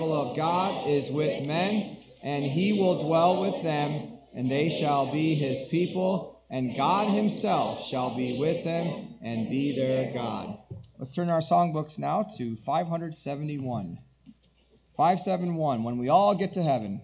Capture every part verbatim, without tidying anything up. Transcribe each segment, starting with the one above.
Of God is with men, and he will dwell with them, and they shall be his people, and God himself shall be with them and be their God. Let's turn our songbooks now to five seventy-one. five seventy-one, When We All Get to Heaven.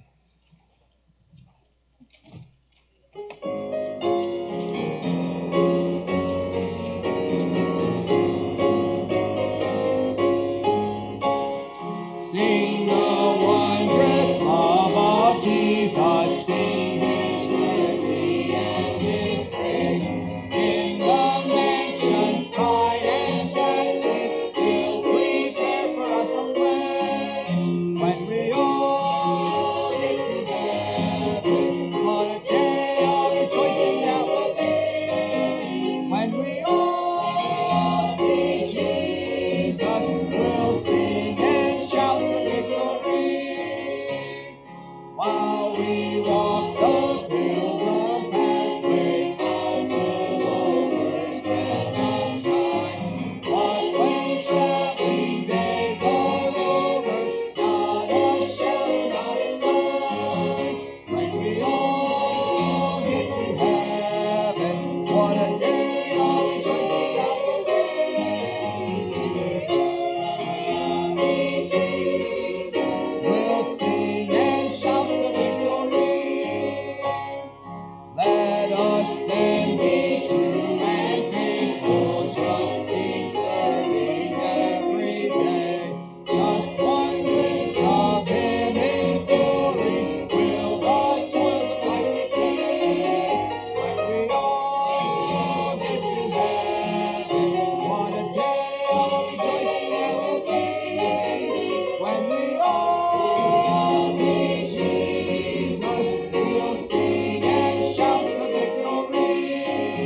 Sing the wondrous love of Jesus, sing his mercy and his grace. In the mansions bright and blessed, he'll prepare for us a place. When we all get to heaven, what a day of rejoicing that will be. When we all see Jesus, we'll sing and shout the victory. While we walk the pilgrim pathway, clouds will overspread the sky. But when traveling days are over, not a shadow, not a sign. When we all get to heaven, what a day of rejoicing that will be. Jesus, we'll sing and shout the victory. Let us then be true and faithful, trusting, serving every day. Just one glimpse of him in glory will the toils of life repay. When we all get to heaven, what a day of rejoicing that will be. When we all see Jesus, we'll sing and shout the victory.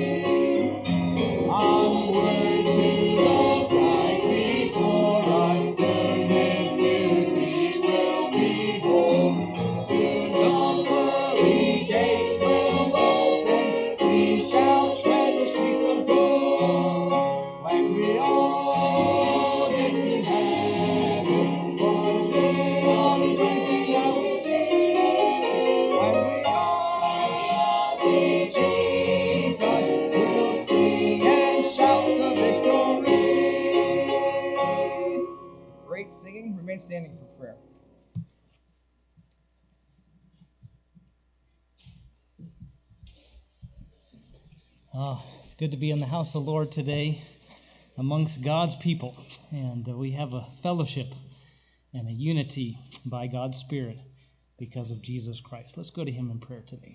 Onward to the prize before us, soon his beauty will behold. Soon the pearly gates will open, we shall tread the streets of gold. When we all get to heaven, what a day of rejoicing that will be. When we all see Jesus, we'll sing and shout the victory. Great singing. Remain standing for prayer. Oh, it's good to be in the house of the Lord today amongst God's people. And uh, we have a fellowship and a unity by God's Spirit because of Jesus Christ. Let's go to him in prayer today.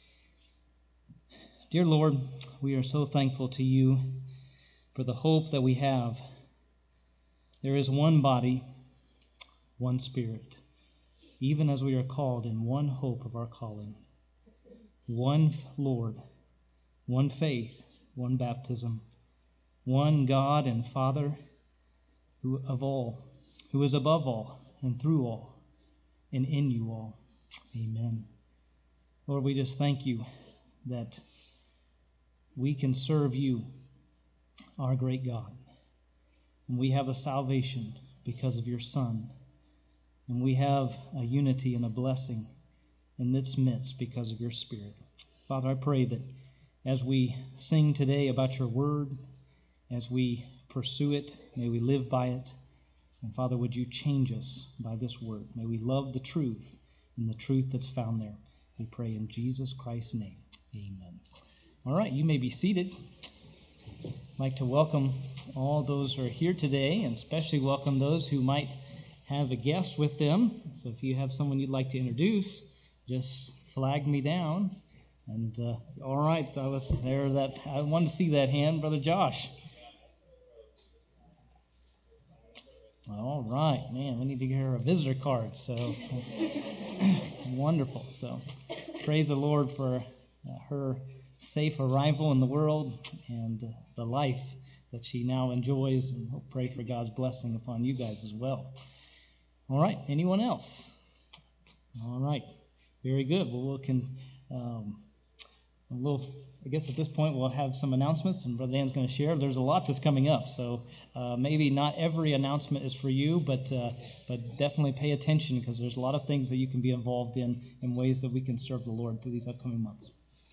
Dear Lord, we are so thankful to you for the hope that we have. There is one body, one Spirit, even as we are called in one hope of our calling. One Lord, one faith, one baptism, one God and Father who of all, who is above all and through all and in you all. Amen. Lord, we just thank you that we can serve you, our great God. And we have a salvation because of your Son. And we have a unity and a blessing in this midst because of your Spirit. Father, I pray that as we sing today about your word, as we pursue it, may we live by it. And Father, would you change us by this word? May we love the truth and the truth that's found there. We pray in Jesus Christ's name. Amen. All right, you may be seated. I'd like to welcome all those who are here today, and especially welcome those who might have a guest with them. So if you have someone you'd like to introduce, just flag me down. And uh, all right, I was there. That I wanted to see that hand, Brother Josh. All right, man, we need to get her a visitor card. So that's wonderful. So praise the Lord for uh, her safe arrival in the world and uh, the life that she now enjoys, and we'll pray for God's blessing upon you guys as well. All right, anyone else? All right, very good. Well, we can um, a little, I guess at this point we'll have some announcements, and Brother Dan's going to share. There's a lot that's coming up, so uh, maybe not every announcement is for you, but uh, but definitely pay attention, because there's a lot of things that you can be involved in in ways that we can serve the Lord through these upcoming months.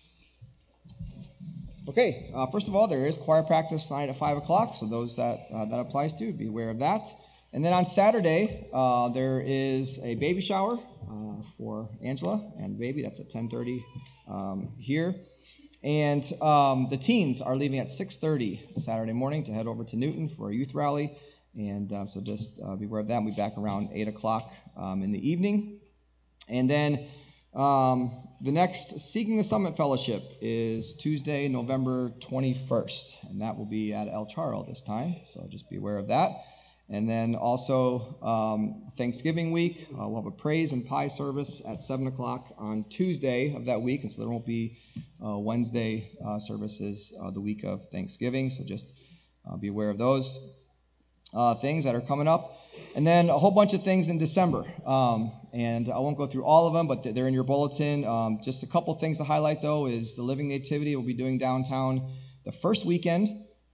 Okay, uh, first of all, there is choir practice tonight at five o'clock, so those that uh, that applies to, be aware of that. And then on Saturday, uh, there is a baby shower uh, for Angela and baby. That's at ten thirty um, here. And um, the teens are leaving at six thirty Saturday morning to head over to Newton for a youth rally. And uh, so just uh, be aware of that. We'll be back around eight o'clock um, in the evening. And then um, the next Seeking the Summit Fellowship is Tuesday, November twenty-first. And that will be at El Charro this time. So just be aware of that. And then also um, Thanksgiving week, uh, we'll have a praise and pie service at seven o'clock on Tuesday of that week. And so there won't be uh, Wednesday uh, services uh, the week of Thanksgiving. So just uh, be aware of those uh, things that are coming up. And then a whole bunch of things in December. Um, and I won't go through all of them, but they're in your bulletin. Um, just a couple things to highlight, though, is the Living Nativity we'll be doing downtown the first weekend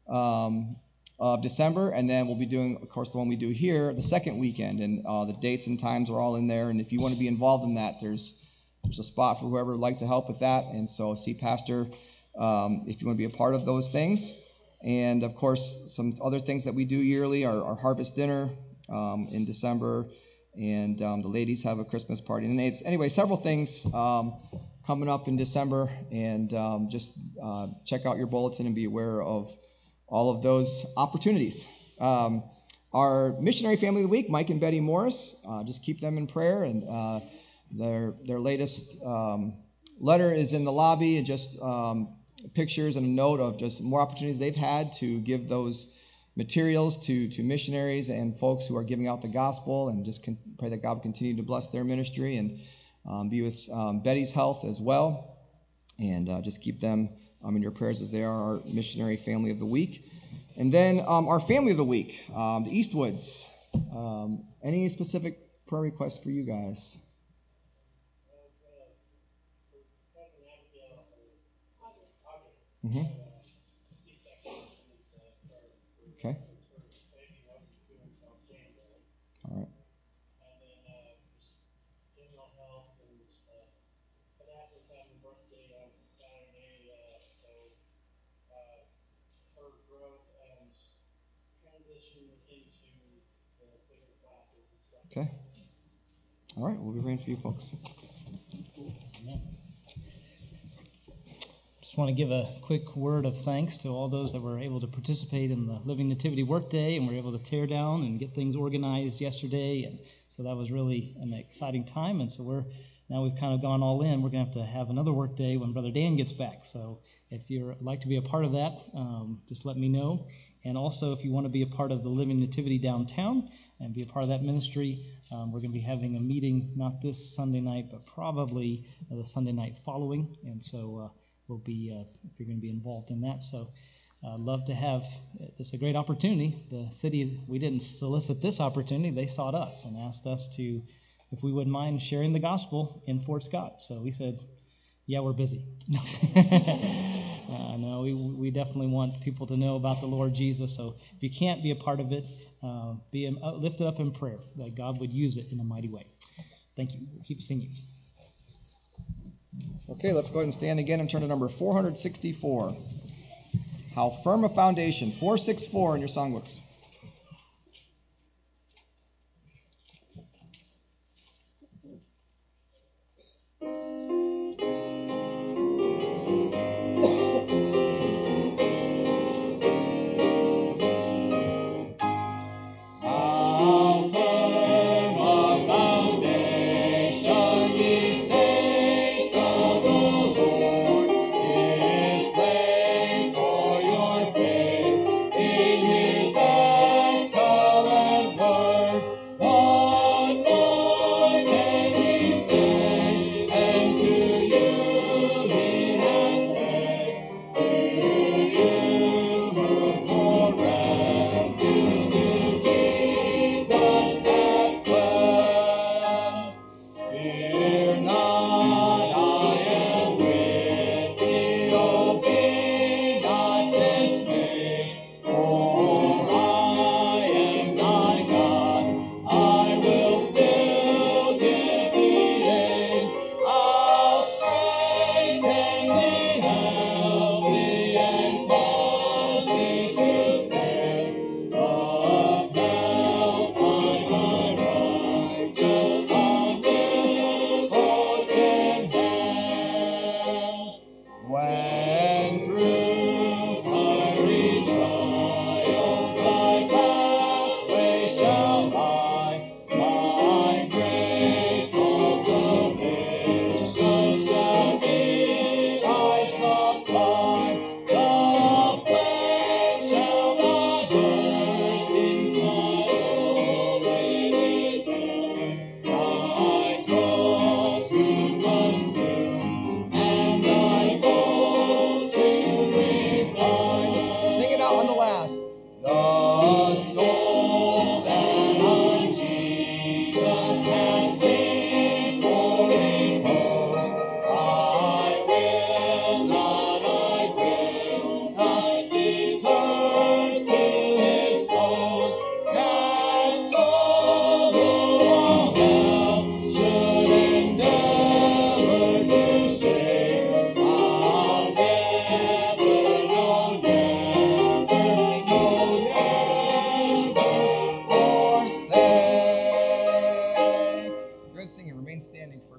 Um of December, and then we'll be doing, of course, the one we do here the second weekend, and uh, the dates and times are all in there. And if you want to be involved in that, there's there's a spot for whoever would like to help with that. And so see Pastor um, if you want to be a part of those things. And of course, some other things that we do yearly are our harvest dinner um, in December, and um, the ladies have a Christmas party. And it's anyway, several things um, coming up in December, and um, just uh, check out your bulletin and be aware of all of those opportunities. Um, our missionary family of the week, Mike and Betty Morris, uh, just keep them in prayer. And uh, their their latest um, letter is in the lobby, and just um, pictures and a note of just more opportunities they've had to give those materials to to missionaries and folks who are giving out the gospel. And just con- pray that God will continue to bless their ministry and um, be with um, Betty's health as well. And uh, just keep them Um, in your prayers, as they are our missionary family of the week. And then um, our family of the week, um, the Eastwoods. Um, any specific prayer requests for you guys? Mm-hmm. Okay. All right. Okay. All right, we'll be praying for you folks. Amen. Just want to give a quick word of thanks to all those that were able to participate in the Living Nativity Workday and were able to tear down and get things organized yesterday. And so that was really an exciting time. And so we're now we've kind of gone all in. We're going to have to have another workday when Brother Dan gets back. So if you'd like to be a part of that, um, just let me know. And also, if you want to be a part of the Living Nativity downtown and be a part of that ministry, um, we're going to be having a meeting, not this Sunday night, but probably uh, the Sunday night following. And so uh, we'll be, uh, if you're going to be involved in that. So I'd uh, love to have, this is a great opportunity. The city, we didn't solicit this opportunity. They sought us and asked us to, if we wouldn't mind sharing the gospel in Fort Scott. So we said, yeah, we're busy. uh, no, we we definitely want people to know about the Lord Jesus. So if you can't be a part of it, uh, be uh, lift it up in prayer that God would use it in a mighty way. Thank you. We'll keep singing. Okay, let's go ahead and stand again and turn to number four sixty-four. How Firm a Foundation. four sixty-four in your songbooks. His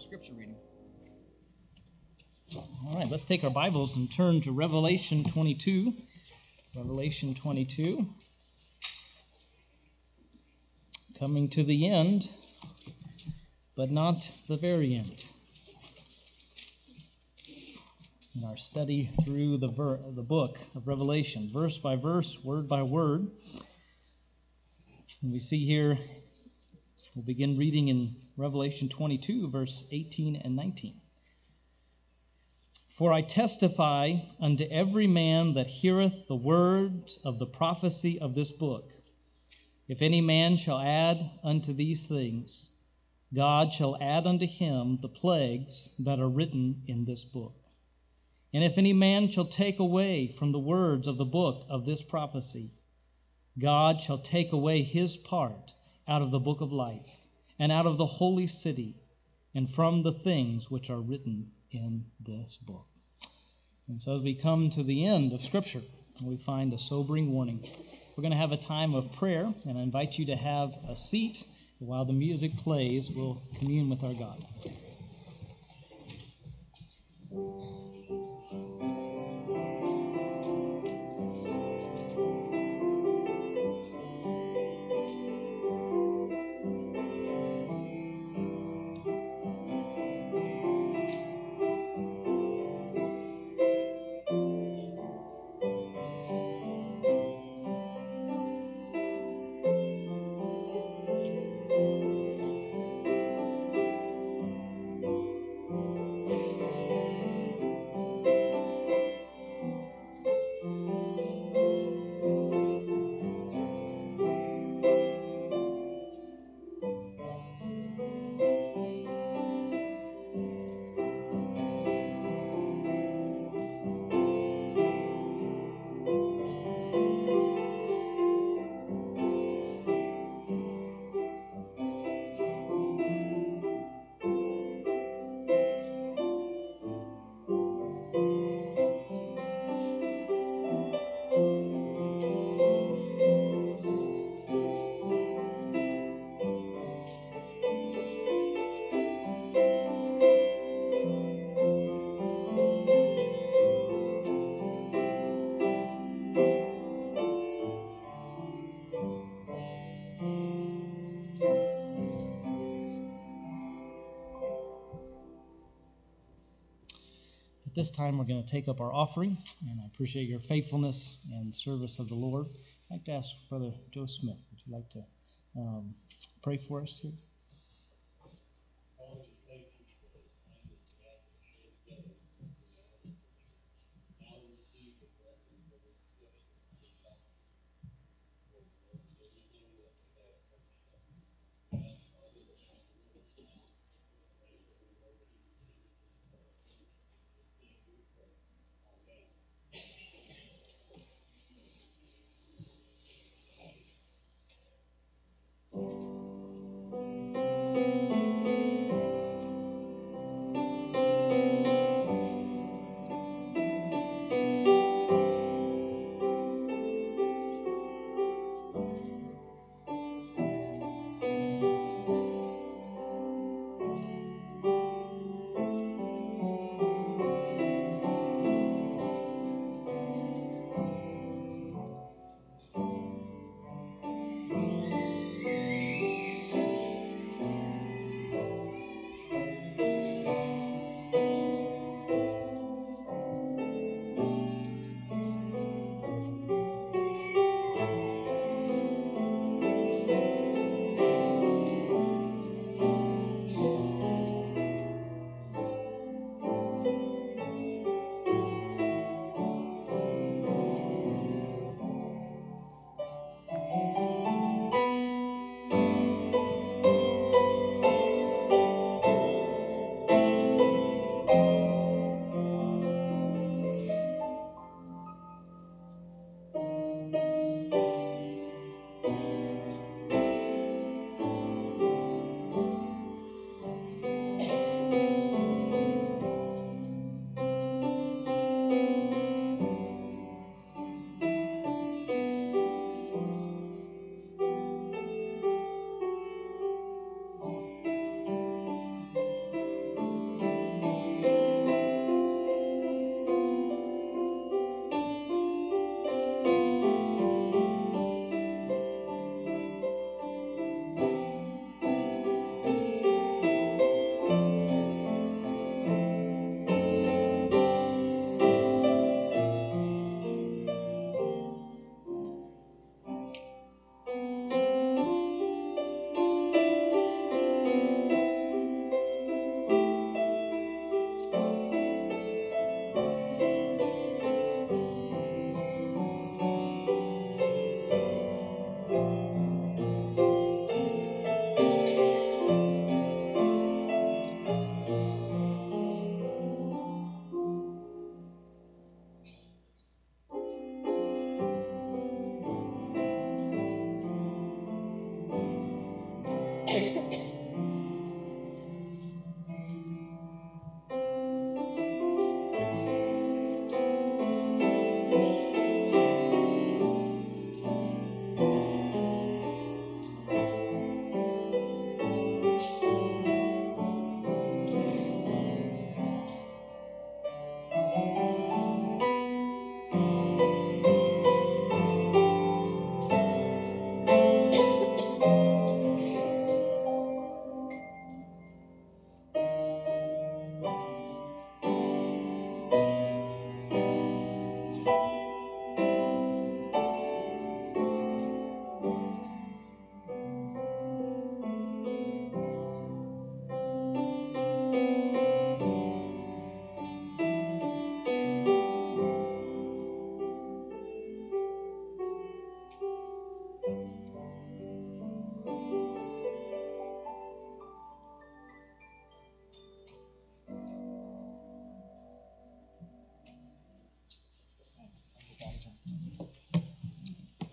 scripture reading. All right, let's take our Bibles and turn to Revelation twenty-two. Revelation twenty-two. Coming to the end, but not the very end. In our study through the, ver- the book of Revelation, verse by verse, word by word. And we see here, we'll begin reading in Revelation twenty-two, verse eighteen and nineteen. For I testify unto every man that heareth the words of the prophecy of this book. If any man shall add unto these things, God shall add unto him the plagues that are written in this book. And if any man shall take away from the words of the book of this prophecy, God shall take away his part out of the book of life, and out of the holy city, and from the things which are written in this book. And so as we come to the end of Scripture, we find a sobering warning. We're going to have a time of prayer, and I invite you to have a seat. While the music plays, we'll commune with our God. At this time, we're going to take up our offering, and I appreciate your faithfulness and service of the Lord. I'd like to ask Brother Joe Smith, would you like to um, pray for us here?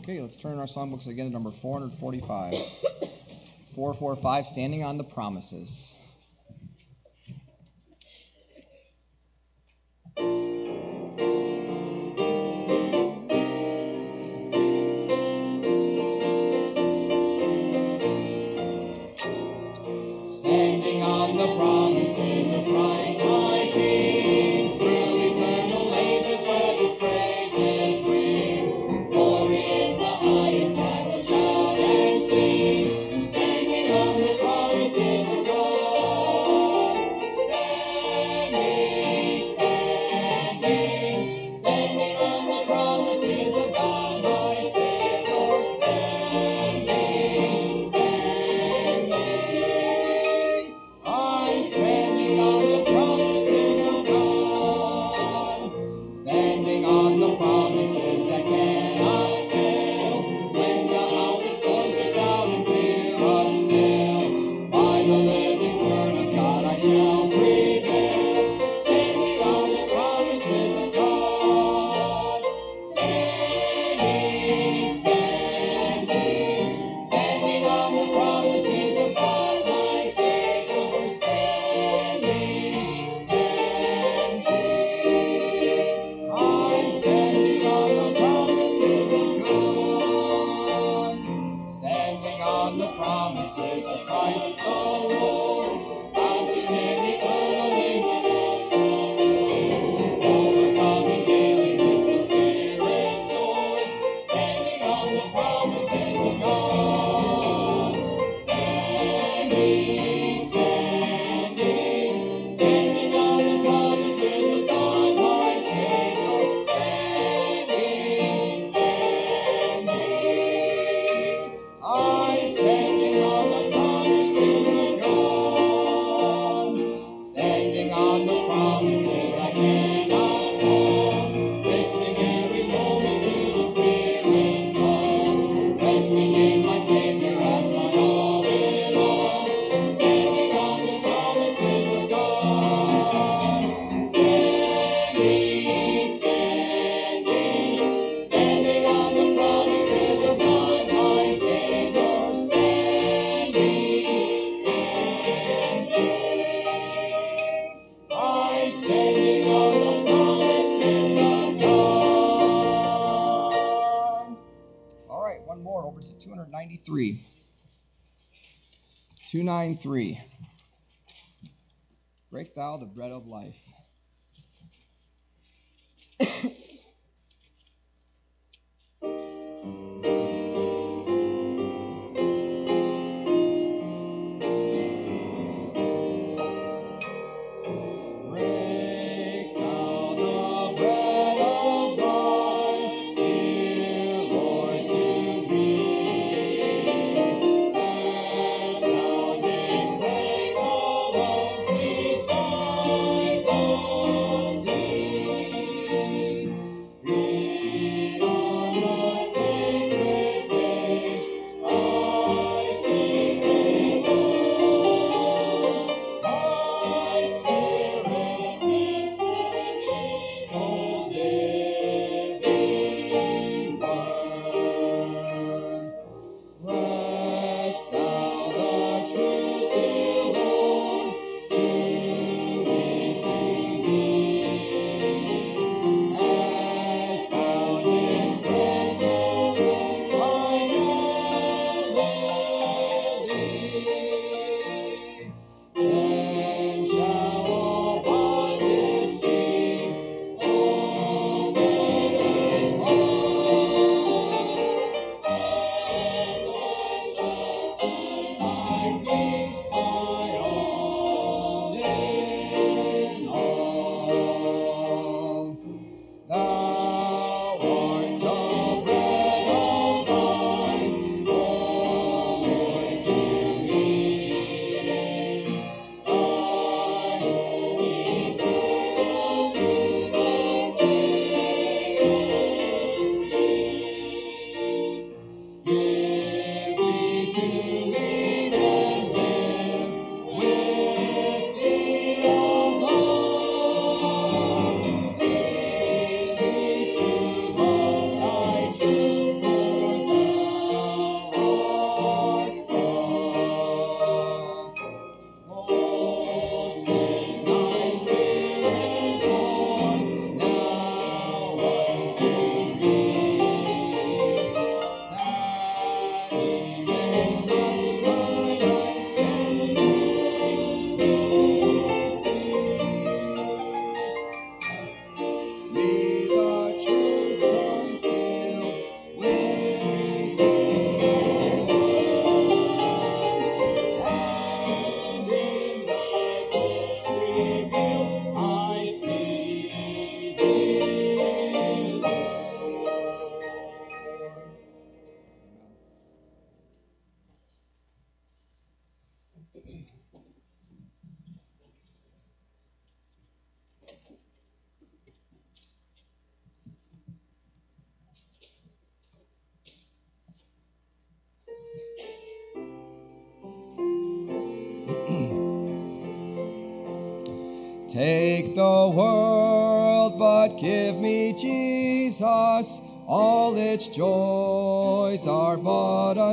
Okay, let's turn our songbooks again to number four forty-five. four forty-five, Standing on the Promises. Standing on the promises of Christ my King, through eternal ages let His praises ring. Glory in the highest I will shout and sing, standing on the promises of God. Standing, standing, standing on the promises of God, my Savior, standing, standing. I'm standing on the promises of God, standing on the promises that cannot fail. When the howling storms of doubt and fear assail, by the living word of God I shall prevail. Standing on the promises of God, standing, standing, standing on the promises of God, my Savior, standing, standing. I'm standing on the promises of God, standing on the promises of Christ the Lord, bound to Him eternally with us, overcoming daily with the Spirit's sword, standing on the promises of God, standing, standing, standing on the promises of God, my Savior, standing, standing. I'm standing on the promises of God, standing on the promises I cannot fall, listening every moment to the Spirit's call, resting in my Savior as my all in all, standing on the promises of God, standing, standing, standing on the promises of God, my Savior, standing, standing. I'm standing on the promises of God. All right, one more over to two ninety-three. two ninety-three. Break thou the bread of life. Break thou the bread of life, dear Lord, to me, as thou didst break the loaves beside the sea. Take the world, but give me Jesus. All its joys are but a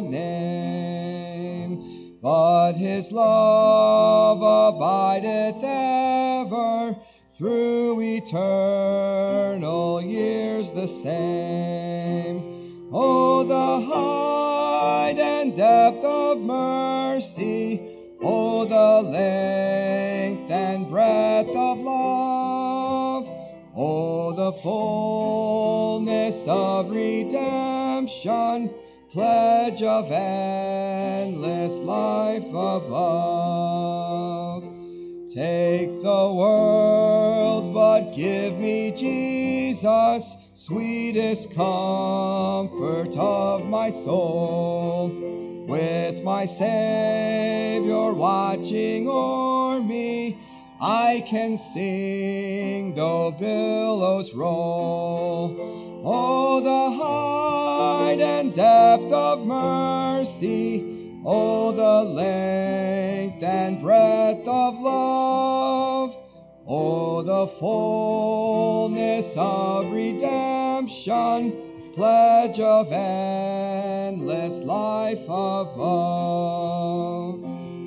name, but his love abideth ever, through eternal years the same. Oh, the height and depth of mercy, oh, the length and breadth of love, oh, the fullness of redemption, pledge of endless life above. Take the world, but give me Jesus, sweetest comfort of my soul. With my Savior watching o'er me, I can sing though billows roll. Oh, the height and depth of mercy, oh, the length and breadth of love, oh, the fullness of redemption, pledge of endless life above.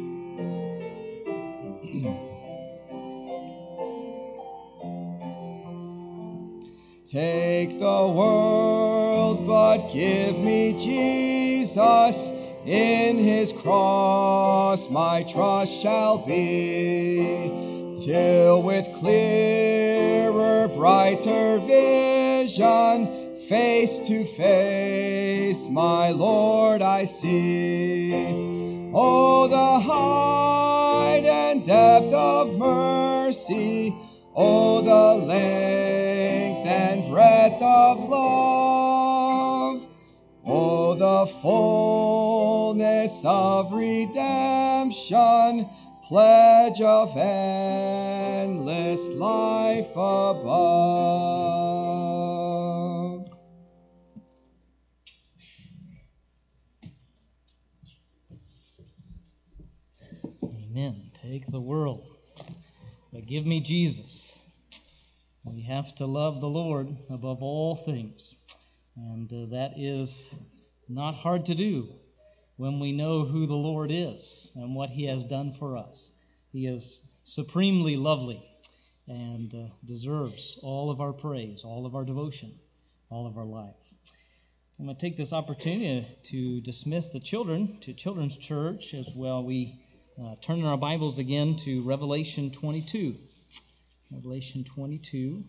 Take the world, but give me Jesus. In his cross my trust shall be, till with clearer, brighter vision, face to face my Lord I see. Oh, the height and depth of mercy, oh, the length and breadth of love, oh, the fullness of redemption, pledge of endless life above. Amen. Take the world, but give me Jesus. We have to love the Lord above all things, and uh, that is not hard to do when we know who the Lord is and what he has done for us. He is supremely lovely and uh, deserves all of our praise, all of our devotion, all of our life. I'm going to take this opportunity to dismiss the children to Children's Church as well. We uh, turn our Bibles again to Revelation twenty-two. Revelation twenty-two.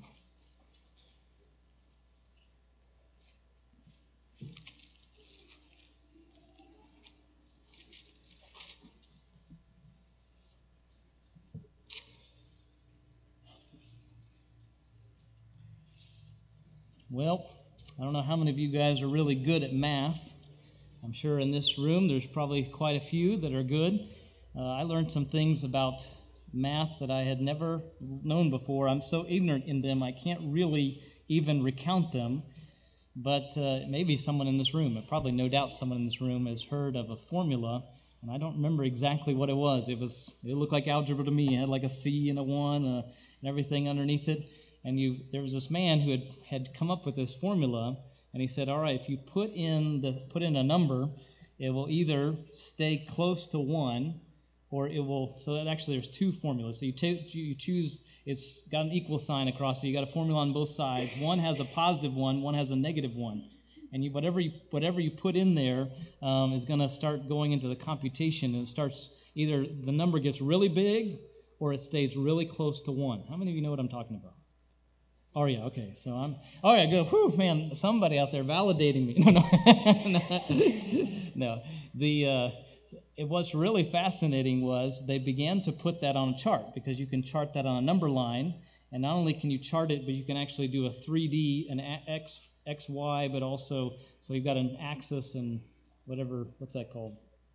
Well, I don't know how many of you guys are really good at math. I'm sure in this room there's probably quite a few that are good. Uh, I learned some things about math that I had never known before. I'm so ignorant in them, I can't really even recount them. But uh, maybe someone in this room, probably no doubt someone in this room has heard of a formula, and I don't remember exactly what it was. It was it looked like algebra to me. It had like a C and a one uh, and everything underneath it. And you, there was this man who had, had come up with this formula, and he said, all right, if you put in the put in a number, it will either stay close to one, or it will, so that actually there's two formulas. So you, t- you choose, it's got an equal sign across it. You got a formula on both sides. One has a positive one, one has a negative one. And you, whatever you whatever you put in there um, is going to start going into the computation, and it starts, either the number gets really big, or it stays really close to one. How many of you know what I'm talking about? Oh, yeah, okay. So I'm, all right, good. Whew, man, somebody out there validating me. No, no. no. The, uh, it, what's really fascinating was they began to put that on a chart, because you can chart that on a number line, and not only can you chart it, but you can actually do a three D, an X, X, Y, but also, so you've got an axis and whatever, what's that called?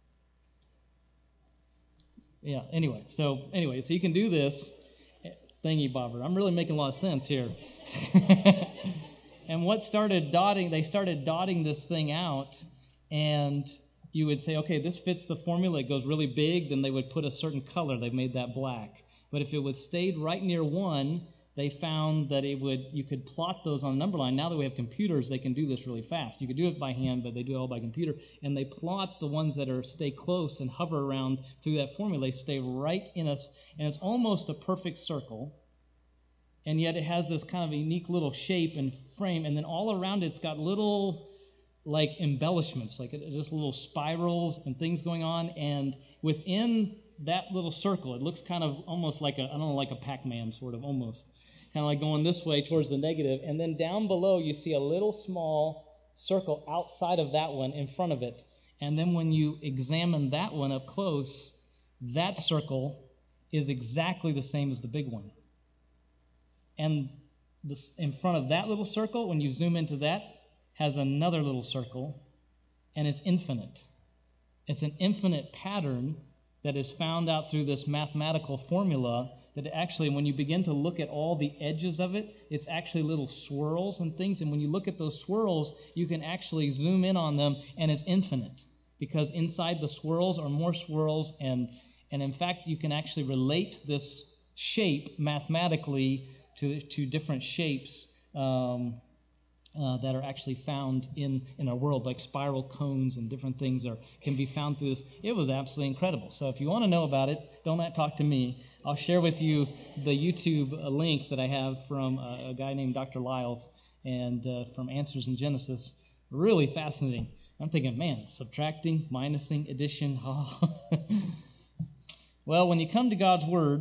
Yeah, anyway, so anyway, so you can do this. Thingy bobber. I'm really making a lot of sense here. And what started dotting, they started dotting this thing out, and you would say, okay, this fits the formula. It goes really big. Then they would put a certain color. They made that black. But if it would stayed right near one, they found that it would you could plot those on a number line. Now that we have computers, they can do this really fast. You could do it by hand, but they do it all by computer. And they plot the ones that are stay close and hover around through that formula. They stay right in us, and it's almost a perfect circle. And yet it has this kind of unique little shape and frame, and then all around it's got little like embellishments, like just little spirals and things going on. And within that little circle, it looks kind of almost like a, I don't know, like a Pac-Man sort of almost, kind of like going this way towards the negative. And then down below you see a little small circle outside of that one in front of it. And then when you examine that one up close, that circle is exactly the same as the big one. And this, in front of that little circle, when you zoom into that, has another little circle, and it's infinite. It's an infinite pattern that is found out through this mathematical formula that actually, when you begin to look at all the edges of it, it's actually little swirls and things. And when you look at those swirls, you can actually zoom in on them, and it's infinite. Because inside the swirls are more swirls, and, and in fact, you can actually relate this shape mathematically to, to different shapes um, uh, that are actually found in, in our world, like spiral cones and different things are can be found through this. It was absolutely incredible. So if you want to know about it, don't talk to me. I'll share with you the YouTube link that I have from a, a guy named Doctor Lyles and uh, from Answers in Genesis. Really fascinating. I'm thinking, man, subtracting, minusing, addition. Oh. Well, when you come to God's Word,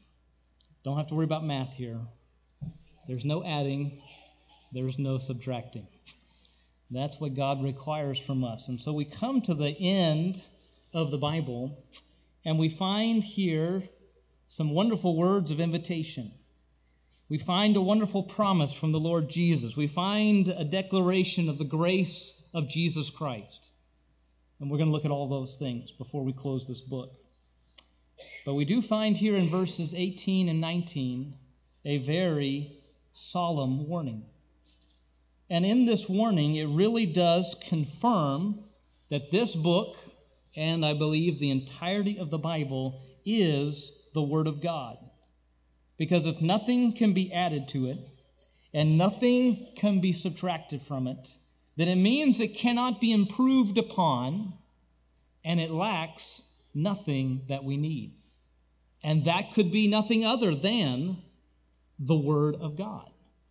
don't have to worry about math here. There's no adding. There's no subtracting. That's what God requires from us. And so we come to the end of the Bible, and we find here some wonderful words of invitation. We find a wonderful promise from the Lord Jesus. We find a declaration of the grace of Jesus Christ. And we're going to look at all those things before we close this book. But we do find here in verses eighteen and nineteen a very solemn warning. And in this warning, it really does confirm that this book, and I believe the entirety of the Bible, is the Word of God. Because if nothing can be added to it, and nothing can be subtracted from it, then it means it cannot be improved upon, and it lacks nothing that we need. And that could be nothing other than the Word of God.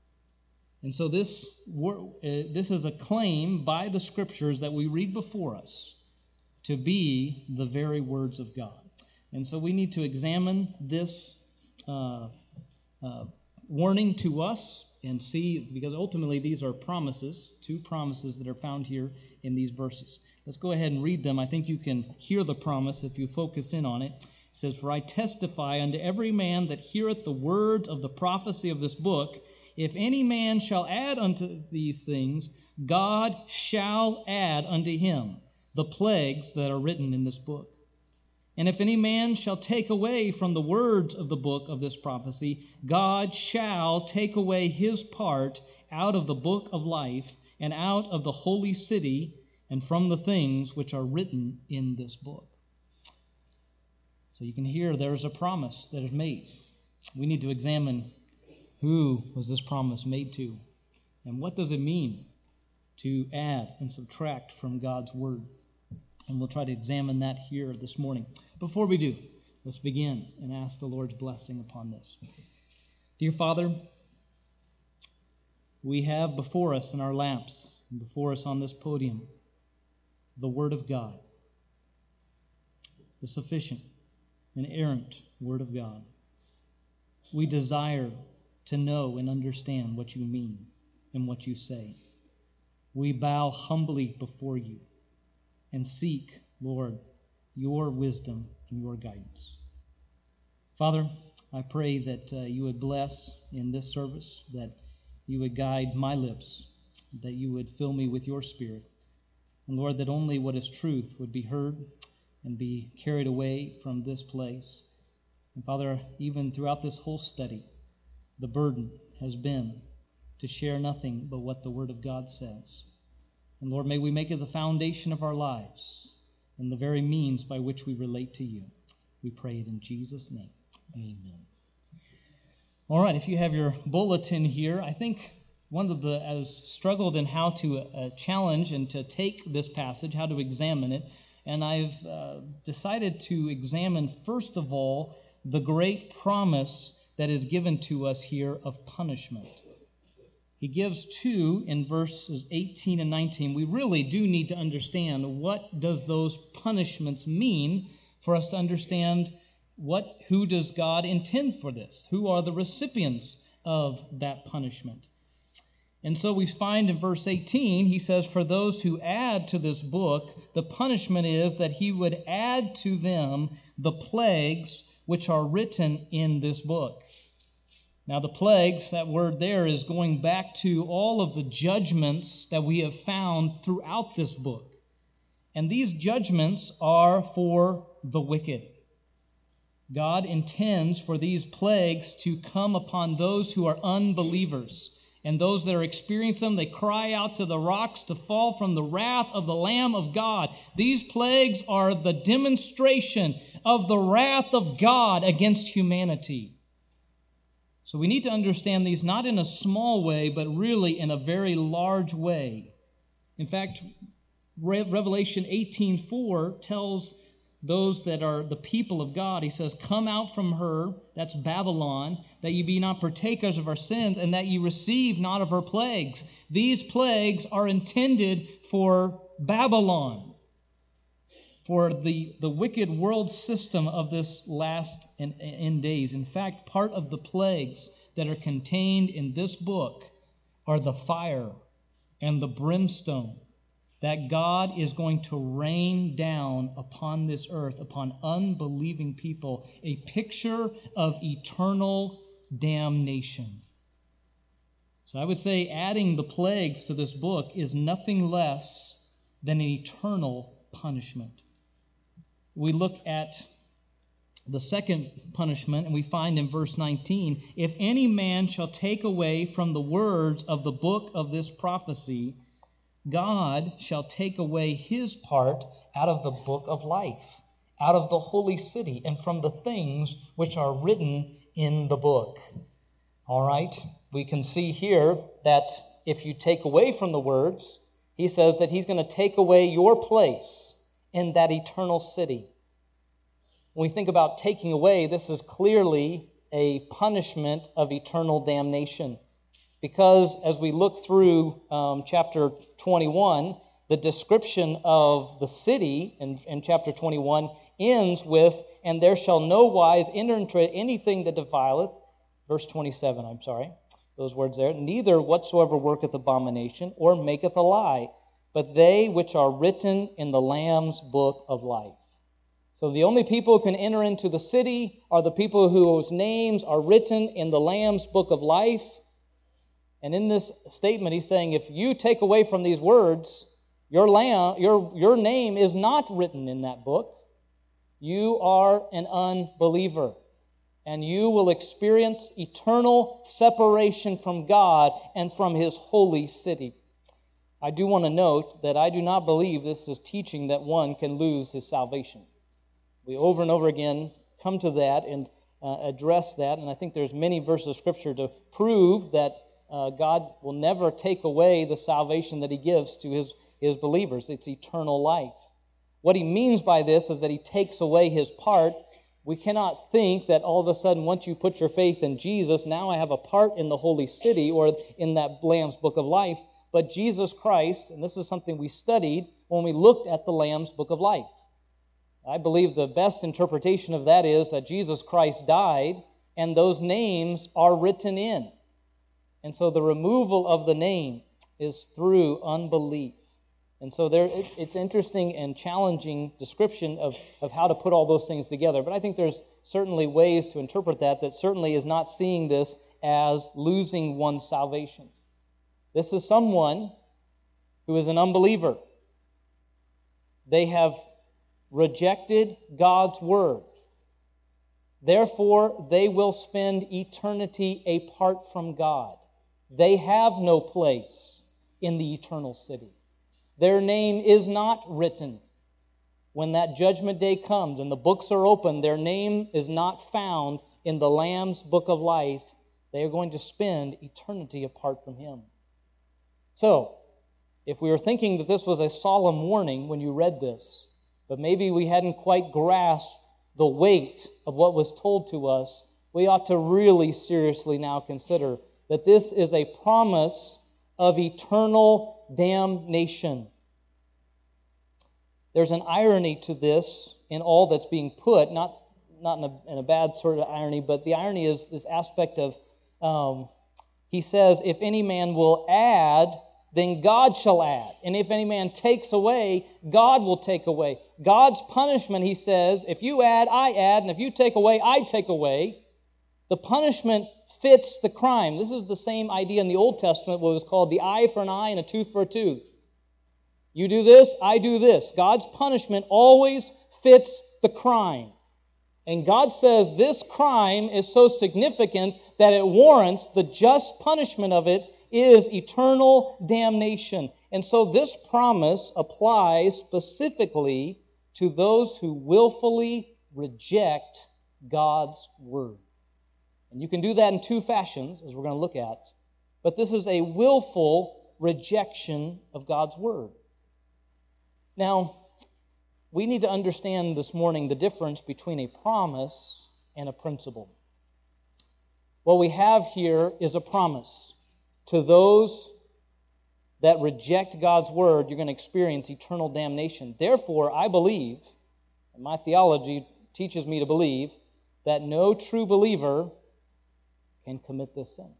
And so this, uh, this is a claim by the Scriptures that we read before us to be the very words of God. And so we need to examine this uh, uh, warning to us and see, because ultimately these are promises, two promises that are found here in these verses. Let's go ahead and read them. I think you can hear the promise if you focus in on it. It says, "For I testify unto every man that heareth the words of the prophecy of this book, if any man shall add unto these things, God shall add unto him the plagues that are written in this book. And if any man shall take away from the words of the book of this prophecy, God shall take away his part out of the book of life and out of the holy city and from the things which are written in this book." So you can hear there is a promise that is made. We need to examine who was this promise made to, and what does it mean to add and subtract from God's word. And we'll try to examine that here this morning. Before we do, let's begin and ask the Lord's blessing upon this. Dear Father, we have before us in our laps, and before us on this podium, the Word of God, the sufficient, inerrant Word of God. We desire to know and understand what you mean and what you say. We bow humbly before you and seek, Lord, your wisdom and your guidance. Father, I pray that uh, you would bless in this service, that you would guide my lips, that you would fill me with your Spirit. And Lord, that only what is truth would be heard and be carried away from this place. And Father, even throughout this whole study, the burden has been to share nothing but what the Word of God says. And Lord, may we make it the foundation of our lives and the very means by which we relate to you. We pray it in Jesus' name. Amen. All right, if you have your bulletin here, I think one of the, I struggled in how to uh, challenge and to take this passage, how to examine it, and I've uh, decided to examine, first of all, the great promise that is given to us here of punishment. He gives two in verses eighteen and nineteen. We really do need to understand what does those punishments mean for us to understand what, who does God intend for this? Who are the recipients of that punishment? And so we find in verse eighteen, he says, for those who add to this book, the punishment is that he would add to them the plagues which are written in this book. Now the plagues, that word there is going back to all of the judgments that we have found throughout this book. And these judgments are for the wicked. God intends for these plagues to come upon those who are unbelievers. And those that are experiencing them, they cry out to the rocks to fall from the wrath of the Lamb of God. These plagues are the demonstration of the wrath of God against humanity. So we need to understand these not in a small way, but really in a very large way. In fact, Revelation eighteen four tells those that are the people of God, he says, come out from her, that's Babylon, that ye be not partakers of her sins, and that ye receive not of her plagues. These plagues are intended for Babylon, for the, the wicked world system of this last and end days. In fact, part of the plagues that are contained in this book are the fire and the brimstone that God is going to rain down upon this earth, upon unbelieving people, a picture of eternal damnation. So I would say adding the plagues to this book is nothing less than an eternal punishment. We look at the second punishment, and we find in verse nineteen, if any man shall take away from the words of the book of this prophecy, God shall take away his part out of the book of life, out of the holy city, and from the things which are written in the book. All right, we can see here that if you take away from the words, he says that he's going to take away your place in that eternal city. When we think about taking away, this is clearly a punishment of eternal damnation. Because as we look through um, chapter twenty-one, the description of the city in, in chapter twenty-one ends with, and there shall no wise enter into anything that defileth, verse twenty-seven, I'm sorry, those words there, neither whatsoever worketh abomination or maketh a lie, but they which are written in the Lamb's book of life. So the only people who can enter into the city are the people whose names are written in the Lamb's book of life. And in this statement, he's saying, if you take away from these words, your lamb, your, your name is not written in that book. You are an unbeliever, and you will experience eternal separation from God and from his holy city. I do want to note that I do not believe this is teaching that one can lose his salvation. We over and over again come to that and uh, address that, and I think there's many verses of Scripture to prove that Uh, God will never take away the salvation that he gives to his, his believers. It's eternal life. What he means by this is that he takes away his part. We cannot think that all of a sudden, once you put your faith in Jesus, now I have a part in the holy city or in that Lamb's book of life. But Jesus Christ, and this is something we studied when we looked at the Lamb's book of life. I believe the best interpretation of that is that Jesus Christ died and those names are written in. And so the removal of the name is through unbelief. And so there, it, it's interesting and challenging description of, of how to put all those things together. But I think there's certainly ways to interpret that that certainly is not seeing this as losing one's salvation. This is someone who is an unbeliever. They have rejected God's word. Therefore, they will spend eternity apart from God. They have no place in the eternal city. Their name is not written. When that judgment day comes and the books are open, their name is not found in the Lamb's book of life, they are going to spend eternity apart from Him. So, if we were thinking that this was a solemn warning when you read this, but maybe we hadn't quite grasped the weight of what was told to us, we ought to really seriously now consider that this is a promise of eternal damnation. There's an irony to this in all that's being put, not, not in, a, in a bad sort of irony, but the irony is this aspect of, um, he says, if any man will add, then God shall add. And if any man takes away, God will take away. God's punishment, he says, if you add, I add, and if you take away, I take away. The punishment fits the crime. This is the same idea in the Old Testament, what was called the eye for an eye and a tooth for a tooth. You do this, I do this. God's punishment always fits the crime. And God says this crime is so significant that it warrants the just punishment of it is eternal damnation. And so this promise applies specifically to those who willfully reject God's word. And you can do that in two fashions, as we're going to look at. But this is a willful rejection of God's word. Now, we need to understand this morning the difference between a promise and a principle. What we have here is a promise. To those that reject God's word, you're going to experience eternal damnation. Therefore, I believe, and my theology teaches me to believe, that no true believer can commit this sin.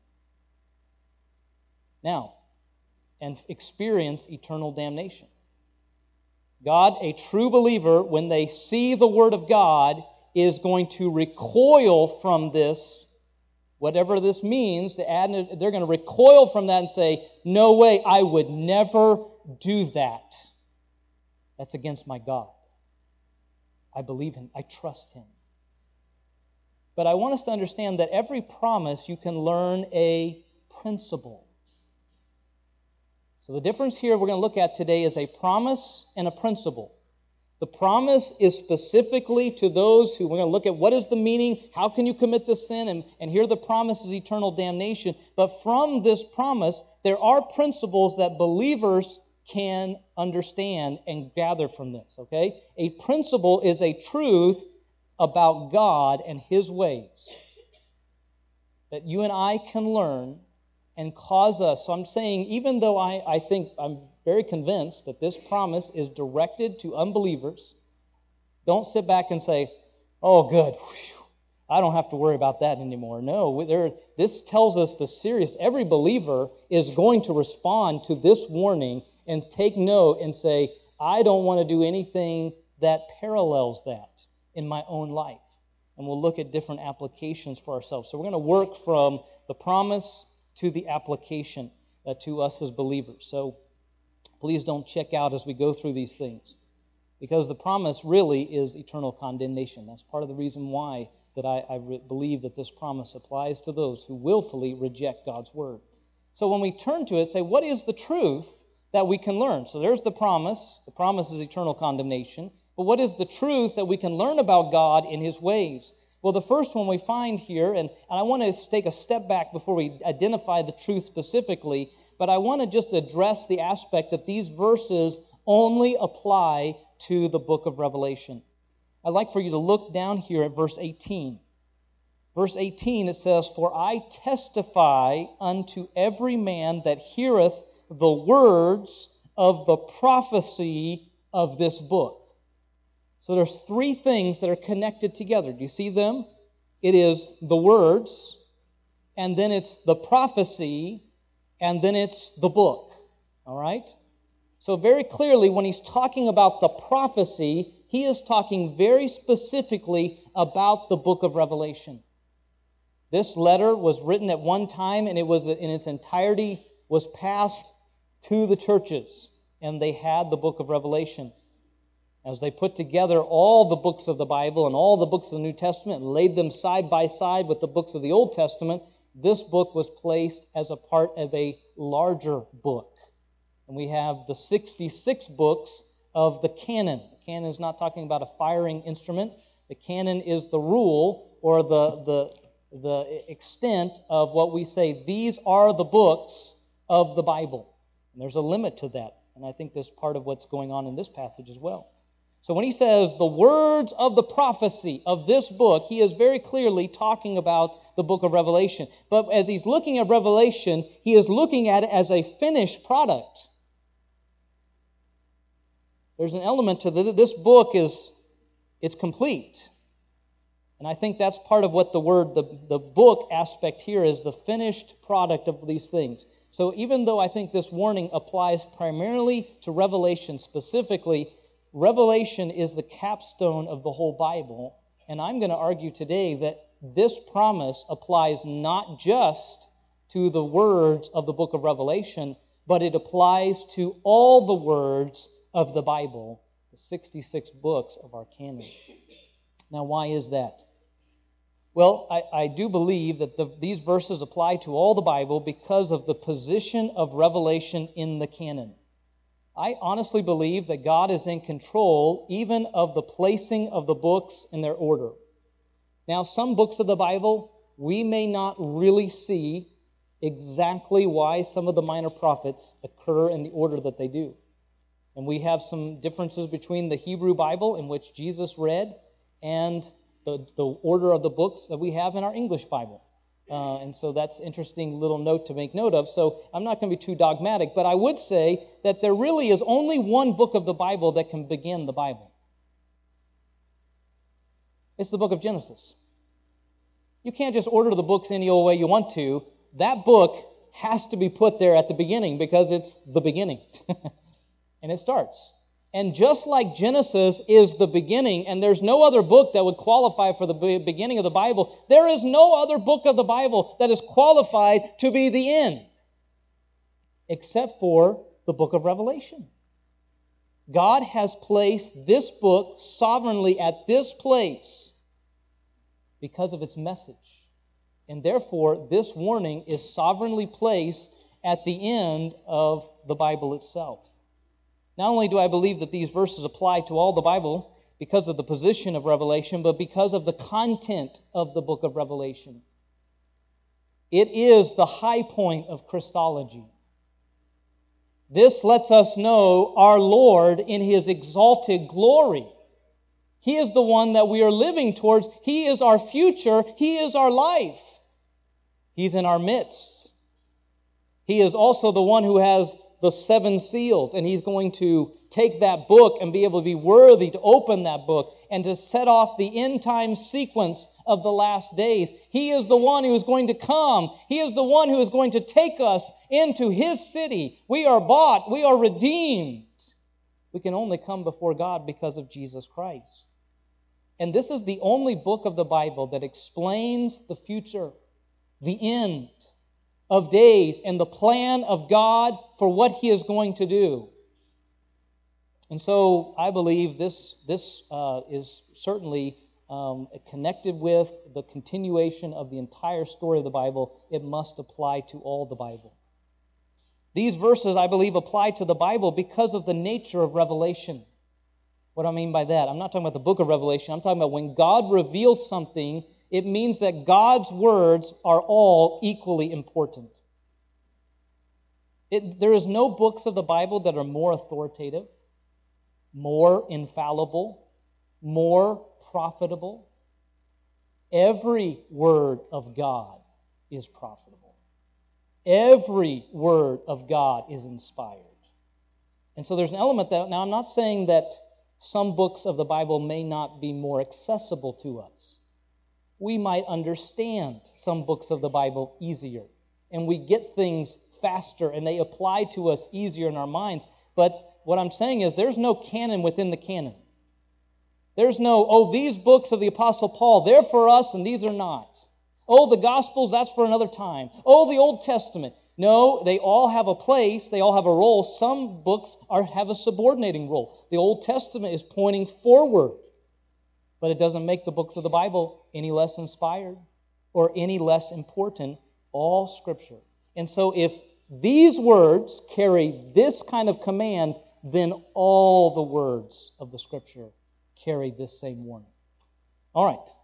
Now, and experience eternal damnation. God, a true believer, when they see the word of God, is going to recoil from this. Whatever this means, to add, they're going to recoil from that and say, no way, I would never do that. That's against my God. I believe Him. I trust Him. But I want us to understand that every promise you can learn a principle. So the difference here we're going to look at today is a promise and a principle. The promise is specifically to those who, we're going to look at what is the meaning, how can you commit this sin, and, and here the promise is eternal damnation. But from this promise, there are principles that believers can understand and gather from this, okay? A principle is a truth about God and His ways that you and I can learn and cause us. So I'm saying, even though I, I think, I'm very convinced that this promise is directed to unbelievers, don't sit back and say, oh, good, whew, I don't have to worry about that anymore. No, there, this tells us the serious, every believer is going to respond to this warning and take note and say, I don't want to do anything that parallels that in my own life. And we'll look at different applications for ourselves. So we're going to work from the promise to the application uh, to us as believers. So please don't check out as we go through these things, because the promise really is eternal condemnation. That's part of the reason why that I, I re- believe that this promise applies to those who willfully reject God's word. So when we turn to it, say, what is the truth that we can learn? So there's the promise. The promise is eternal condemnation. But what is the truth that we can learn about God in His ways? Well, the first one we find here, and, and I want to take a step back before we identify the truth specifically, but I want to just address the aspect that these verses only apply to the book of Revelation. I'd like for you to look down here at verse eighteen. Verse eighteen, it says, For I testify unto every man that heareth the words of the prophecy of this book. So there's three things that are connected together. Do you see them? It is the words, and then it's the prophecy, and then it's the book. All right? So very clearly, when he's talking about the prophecy, he is talking very specifically about the book of Revelation. This letter was written at one time, and it was in its entirety was passed to the churches, and they had the book of Revelation. As they put together all the books of the Bible and all the books of the New Testament and laid them side by side with the books of the Old Testament, this book was placed as a part of a larger book. And we have the sixty-six books of the canon. The canon is not talking about a firing instrument. The canon is the rule or the, the, the extent of what we say, these are the books of the Bible. And there's a limit to that. And I think that's part of what's going on in this passage as well. So when he says the words of the prophecy of this book, he is very clearly talking about the book of Revelation. But as he's looking at Revelation, he is looking at it as a finished product. There's an element to the, this book is it's complete. And I think that's part of what the word, the, the book aspect here is, the finished product of these things. So even though I think this warning applies primarily to Revelation specifically, Revelation is the capstone of the whole Bible, and I'm going to argue today that this promise applies not just to the words of the book of Revelation, but it applies to all the words of the Bible, the sixty-six books of our canon. Now, why is that? Well, I, I do believe that the, these verses apply to all the Bible because of the position of Revelation in the canon. I honestly believe that God is in control even of the placing of the books in their order. Now, some books of the Bible, we may not really see exactly why some of the minor prophets occur in the order that they do. And we have some differences between the Hebrew Bible, in which Jesus read, and the, the order of the books that we have in our English Bible. Uh, and so that's an interesting little note to make note of. So I'm not going to be too dogmatic, but I would say that there really is only one book of the Bible that can begin the Bible. It's the book of Genesis. You can't just order the books any old way you want to. That book has to be put there at the beginning because it's the beginning. And it starts. And just like Genesis is the beginning, and there's no other book that would qualify for the beginning of the Bible, there is no other book of the Bible that is qualified to be the end, except for the book of Revelation. God has placed this book sovereignly at this place because of its message. And therefore, this warning is sovereignly placed at the end of the Bible itself. Not only do I believe that these verses apply to all the Bible because of the position of Revelation, but because of the content of the book of Revelation. It is the high point of Christology. This lets us know our Lord in His exalted glory. He is the one that we are living towards. He is our future. He is our life. He's in our midst. He is also the one who has the seven seals, and He's going to take that book and be able to be worthy to open that book and to set off the end time sequence of the last days. He is the one who is going to come. He is the one who is going to take us into His city. We are bought. We are redeemed. We can only come before God because of Jesus Christ. And this is the only book of the Bible that explains the future, the end of days, and the plan of God for what He is going to do. And so I believe this, this uh, is certainly um, connected with the continuation of the entire story of the Bible. It must apply to all the Bible. These verses, I believe, apply to the Bible because of the nature of revelation. What do I mean by that? I'm not talking about the book of Revelation. I'm talking about when God reveals something, it means that God's words are all equally important. It, there is no books of the Bible that are more authoritative, more infallible, more profitable. Every word of God is profitable. Every word of God is inspired. And so there's an element that, now I'm not saying that some books of the Bible may not be more accessible to us. We might understand some books of the Bible easier, and we get things faster, and they apply to us easier in our minds. But what I'm saying is there's no canon within the canon. There's no, oh, these books of the Apostle Paul, they're for us, and these are not. Oh, the Gospels, that's for another time. Oh, the Old Testament. No, they all have a place. They all have a role. Some books are, have a subordinating role. The Old Testament is pointing forward. But it doesn't make the books of the Bible any less inspired or any less important. All Scripture. And so if these words carry this kind of command, then all the words of the Scripture carry this same warning. All right.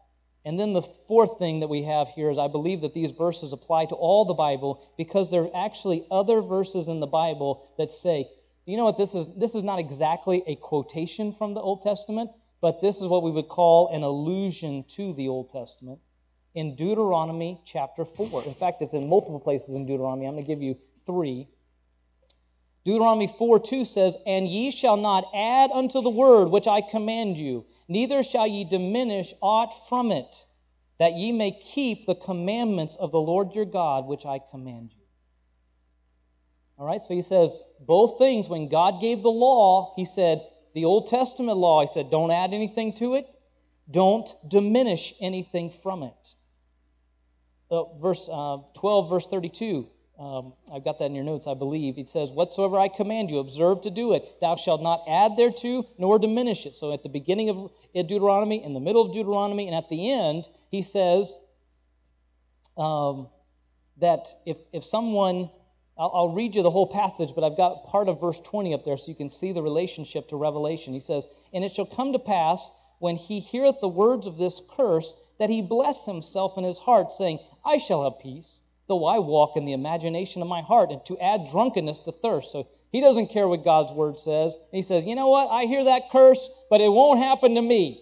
And then the fourth thing that we have here is I believe that these verses apply to all the Bible because there are actually other verses in the Bible that say, you know what, this is this is not exactly a quotation from the Old Testament, but this is what we would call an allusion to the Old Testament in Deuteronomy chapter four. In fact, it's in multiple places in Deuteronomy. I'm going to give you three. Deuteronomy four two says, "And ye shall not add unto the word which I command you, neither shall ye diminish aught from it, that ye may keep the commandments of the Lord your God, which I command you." All right, so he says both things. When God gave the law, he said, the Old Testament law, he said, don't add anything to it, don't diminish anything from it. Uh, verse uh, twelve, verse thirty-two. Um, I've got that in your notes, I believe. It says, "Whatsoever I command you, observe to do it. Thou shalt not add thereto, nor diminish it." So at the beginning of Deuteronomy, in the middle of Deuteronomy, and at the end, he says um, that if, if someone, I'll, I'll read you the whole passage, but I've got part of verse twenty up there so you can see the relationship to Revelation. He says, "And it shall come to pass, when he heareth the words of this curse, that he bless himself in his heart, saying, I shall have peace, though I walk in the imagination of my heart, and to add drunkenness to thirst." So he doesn't care what God's word says. And he says, you know what? I hear that curse, but it won't happen to me.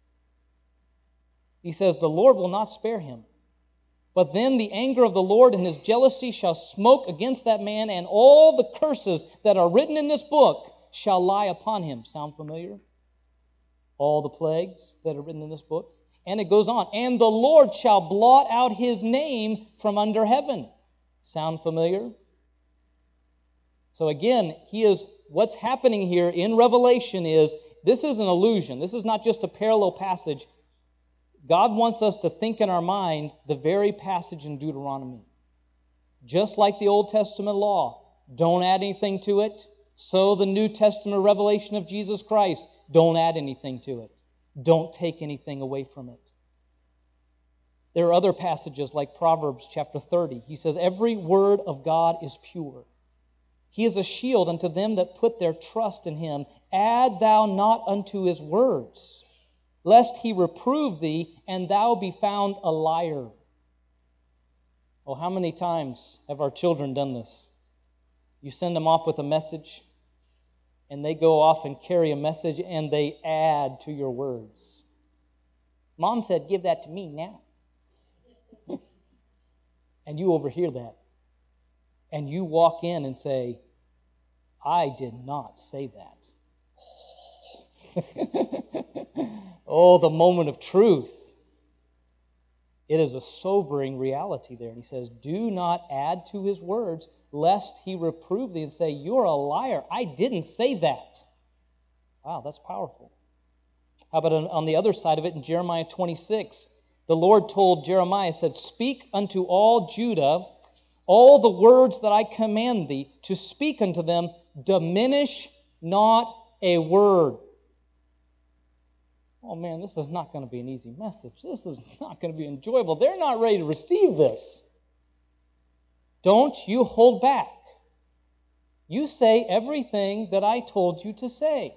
He says, the Lord will not spare him. But then the anger of the Lord and his jealousy shall smoke against that man, and all the curses that are written in this book shall lie upon him. Sound familiar? All the plagues that are written in this book. And it goes on, "And the Lord shall blot out his name from under heaven." Sound familiar? So again, he is what's happening here in Revelation is, this is an allusion. This is not just a parallel passage. God wants us to think in our mind the very passage in Deuteronomy. Just like the Old Testament law, don't add anything to it. So the New Testament revelation of Jesus Christ, don't add anything to it. Don't take anything away from it. There are other passages like Proverbs chapter thirty. He says, "Every word of God is pure. He is a shield unto them that put their trust in him. Add thou not unto his words, lest he reprove thee, and thou be found a liar." Oh, how many times have our children done this? You send them off with a message, and they go off and carry a message, and they add to your words. Mom said, "Give that to me now." And you overhear that. And you walk in and say, "I did not say that." Oh, the moment of truth. It is a sobering reality there. And he says, do not add to his words, lest he reprove thee and say, "You're a liar. I didn't say that." Wow, that's powerful. How about on the other side of it in Jeremiah twenty-six? The Lord told Jeremiah, said, "Speak unto all Judah all the words that I command thee, to speak unto them, diminish not a word." Oh man, this is not going to be an easy message. This is not going to be enjoyable. They're not ready to receive this. Don't you hold back. You say everything that I told you to say.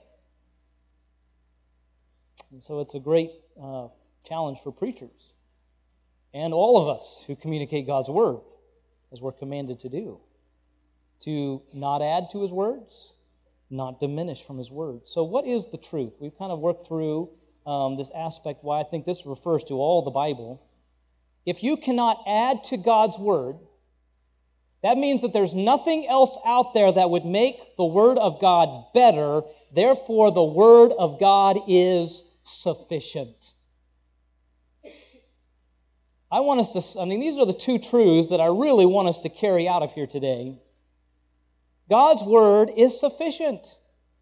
And so it's a great uh, challenge for preachers and all of us who communicate God's word, as we're commanded to do, to not add to his words, not diminish from his word. So what is the truth? We've kind of worked through um, this aspect, why I think this refers to all the Bible. If you cannot add to God's word, that means that there's nothing else out there that would make the word of God better. Therefore, the word of God is sufficient. I want us to, I mean, these are the two truths that I really want us to carry out of here today. God's word is sufficient.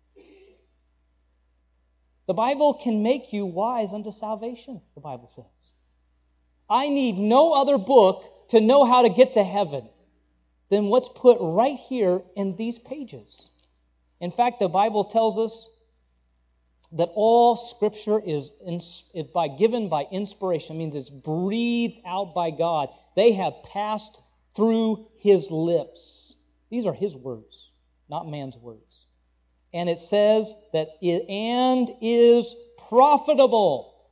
The Bible can make you wise unto salvation, the Bible says. I need no other book to know how to get to heaven than what's put right here in these pages. In fact, the Bible tells us that all Scripture is in, by given by inspiration. It means it's breathed out by God. They have passed through His lips. These are His words, not man's words. And it says that it and is profitable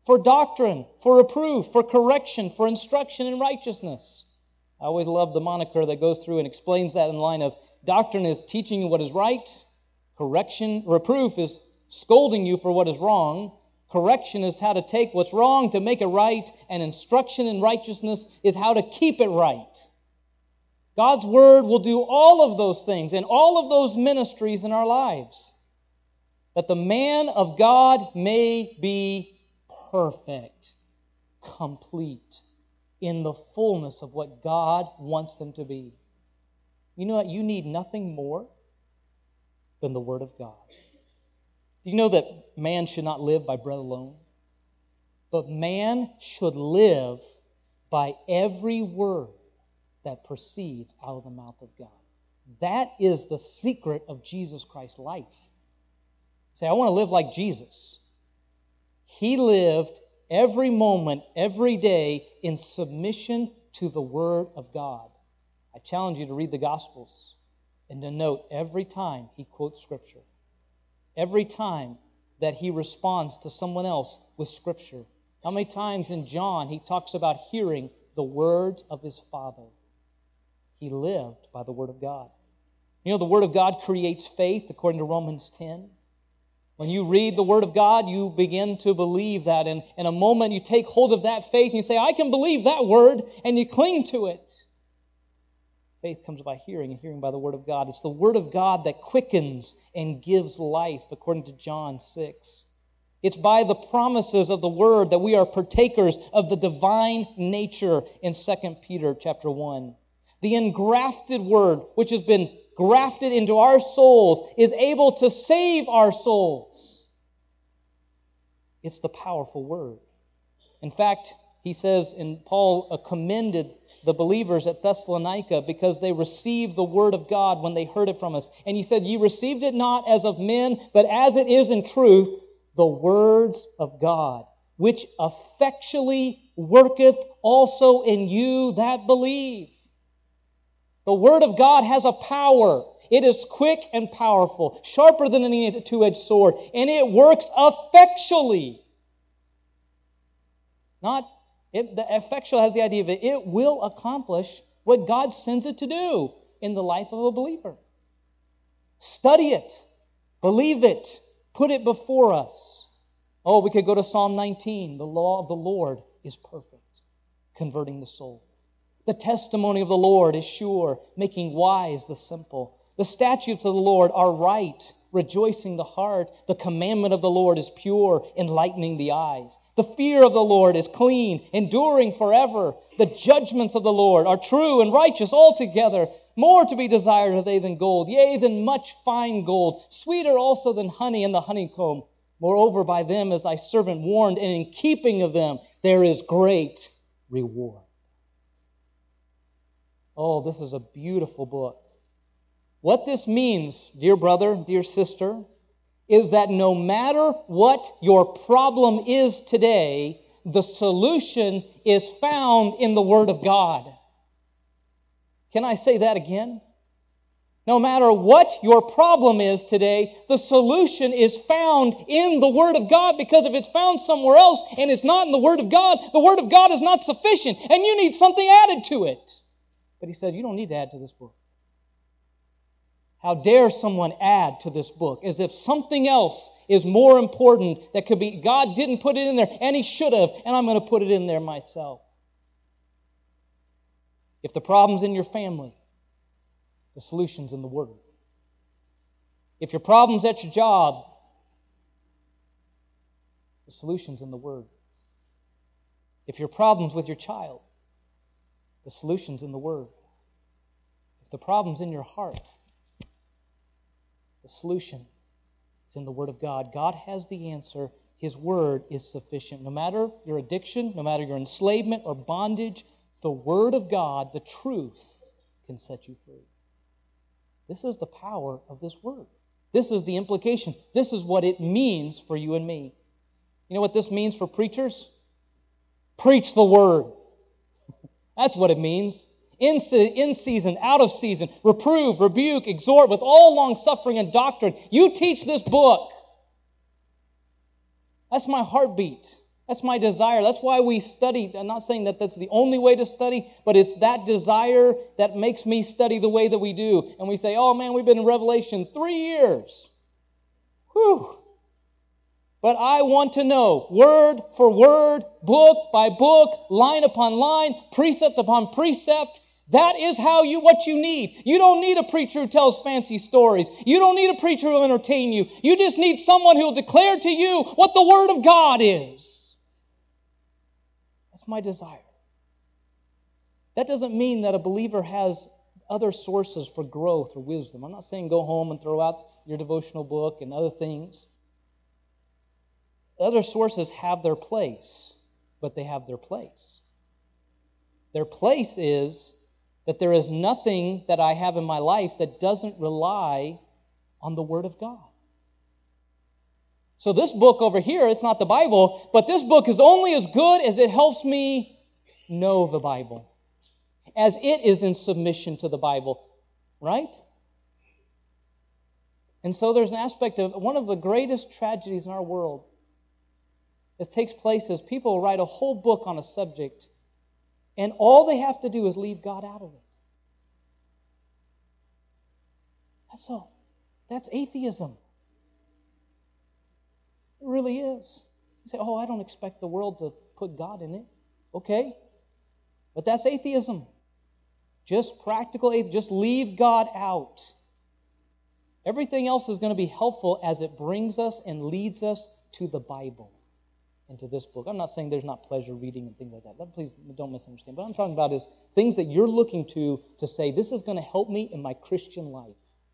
for doctrine, for reproof, for correction, for instruction in righteousness. I always love the moniker that goes through and explains that in the line of doctrine is teaching you what is right, correction, reproof is scolding you for what is wrong, correction is how to take what's wrong to make it right, and instruction in righteousness is how to keep it right. God's Word will do all of those things and all of those ministries in our lives, that the man of God may be perfect, complete, in the fullness of what God wants them to be. You know what? You need nothing more than the Word of God. Do you know that man should not live by bread alone? But man should live by every word that proceeds out of the mouth of God. That is the secret of Jesus Christ's life. Say, I want to live like Jesus. He lived every moment, every day in submission to the Word of God. I challenge you to read the Gospels and to note every time he quotes Scripture. Every time that he responds to someone else with Scripture. How many times in John he talks about hearing the words of his Father? He lived by the Word of God. You know, the Word of God creates faith, according to Romans ten. When you read the Word of God, you begin to believe that. And in a moment, you take hold of that faith and you say, I can believe that Word, and you cling to it. Faith comes by hearing, and hearing by the Word of God. It's the Word of God that quickens and gives life, according to John six. It's by the promises of the Word that we are partakers of the divine nature in Second Peter chapter one. The engrafted Word, which has been grafted into our souls, is able to save our souls. It's the powerful Word. In fact, he says, and Paul commended the believers at Thessalonica because they received the Word of God when they heard it from us. And he said, ye received it not as of men, but as it is in truth, the words of God, which effectually worketh also in you that believe. The Word of God has a power. It is quick and powerful, sharper than any two-edged sword, and it works effectually. Not, it, the effectual has the idea of it. It will accomplish what God sends it to do in the life of a believer. Study it. Believe it. Put it before us. Oh, we could go to Psalm nineteen. The law of the Lord is perfect, converting the soul. The testimony of the Lord is sure, making wise the simple. The statutes of the Lord are right, rejoicing the heart. The commandment of the Lord is pure, enlightening the eyes. The fear of the Lord is clean, enduring forever. The judgments of the Lord are true and righteous altogether. More to be desired are they than gold, yea, than much fine gold. Sweeter also than honey and the honeycomb. Moreover, by them is thy servant warned, and in keeping of them there is great reward. Oh, this is a beautiful book. What this means, dear brother, dear sister, is that no matter what your problem is today, the solution is found in the Word of God. Can I say that again? No matter what your problem is today, the solution is found in the Word of God, because if it's found somewhere else and it's not in the Word of God, the Word of God is not sufficient and you need something added to it. But he said, you don't need to add to this book. How dare someone add to this book as if something else is more important that could be, God didn't put it in there and He should have, and I'm going to put it in there myself. If the problem's in your family, the solution's in the Word. If your problem's at your job, the solution's in the Word. If your problem's with your child, the solution's in the Word. If the problem's in your heart, the solution is in the Word of God. God has the answer. His Word is sufficient. No matter your addiction, no matter your enslavement or bondage, the Word of God, the truth, can set you free. This is the power of this Word. This is the implication. This is what it means for you and me. You know what this means for preachers? Preach the Word. That's what it means. In, in season, out of season, reprove, rebuke, exhort with all long suffering and doctrine. You teach this book. That's my heartbeat. That's my desire. That's why we study. I'm not saying that that's the only way to study, but it's that desire that makes me study the way that we do. And we say, oh man, we've been in Revelation three years. Whew. But I want to know, word for word, book by book, line upon line, precept upon precept. That is how you what you need. You don't need a preacher who tells fancy stories. You don't need a preacher who will entertain you. You just need someone who will declare to you what the Word of God is. That's my desire. That doesn't mean that a believer has other sources for growth or wisdom. I'm not saying go home and throw out your devotional book and other things. Other sources have their place, but they have their place. Their place is that there is nothing that I have in my life that doesn't rely on the Word of God. So this book over here, it's not the Bible, but this book is only as good as it helps me know the Bible, as it is in submission to the Bible, right? And so there's an aspect of one of the greatest tragedies in our world that takes place is people write a whole book on a subject, and all they have to do is leave God out of it. That's all. That's atheism. It really is. You say, oh, I don't expect the world to put God in it. Okay. But that's atheism. Just practical atheism. Just leave God out. Everything else is going to be helpful as it brings us and leads us to the Bible and to this book. I'm not saying there's not pleasure reading and things like that. Please don't misunderstand. What I'm talking about is things that you're looking to to say, this is going to help me in my Christian life.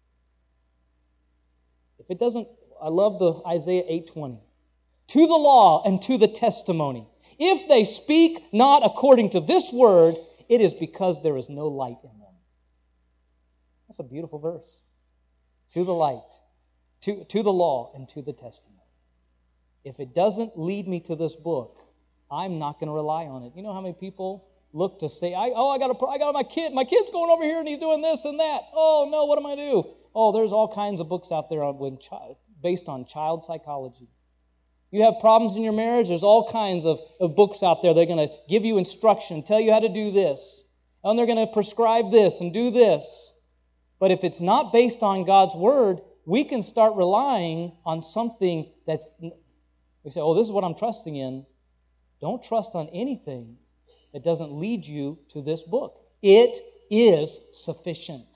If it doesn't, I love the Isaiah eight twenty. To the law and to the testimony. If they speak not according to this word, it is because there is no light in them. That's a beautiful verse. To the light, to, to the law, and to the testimony. If it doesn't lead me to this book, I'm not going to rely on it. You know how many people look to say, I, oh, I got a, I got my kid, my kid's going over here and he's doing this and that. Oh, no, what am I do? Oh, there's all kinds of books out there on, when child, based on child psychology. You have problems in your marriage, there's all kinds of, of books out there. They're going to give you instruction, tell you how to do this. And they're going to prescribe this and do this. But if it's not based on God's Word, we can start relying on something that's... We say, oh, this is what I'm trusting in. Don't trust on anything that doesn't lead you to this book. It is sufficient.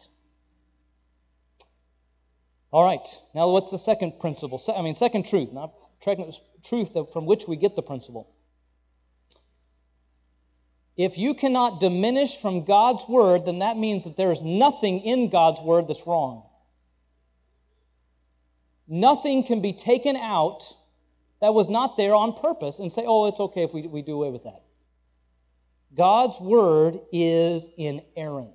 All right, now what's the second principle? I mean, second truth, not truth from which we get the principle. If you cannot diminish from God's Word, then that means that there is nothing in God's Word that's wrong. Nothing can be taken out that was not there on purpose and say, oh, it's okay if we, we do away with that. God's Word is inerrant.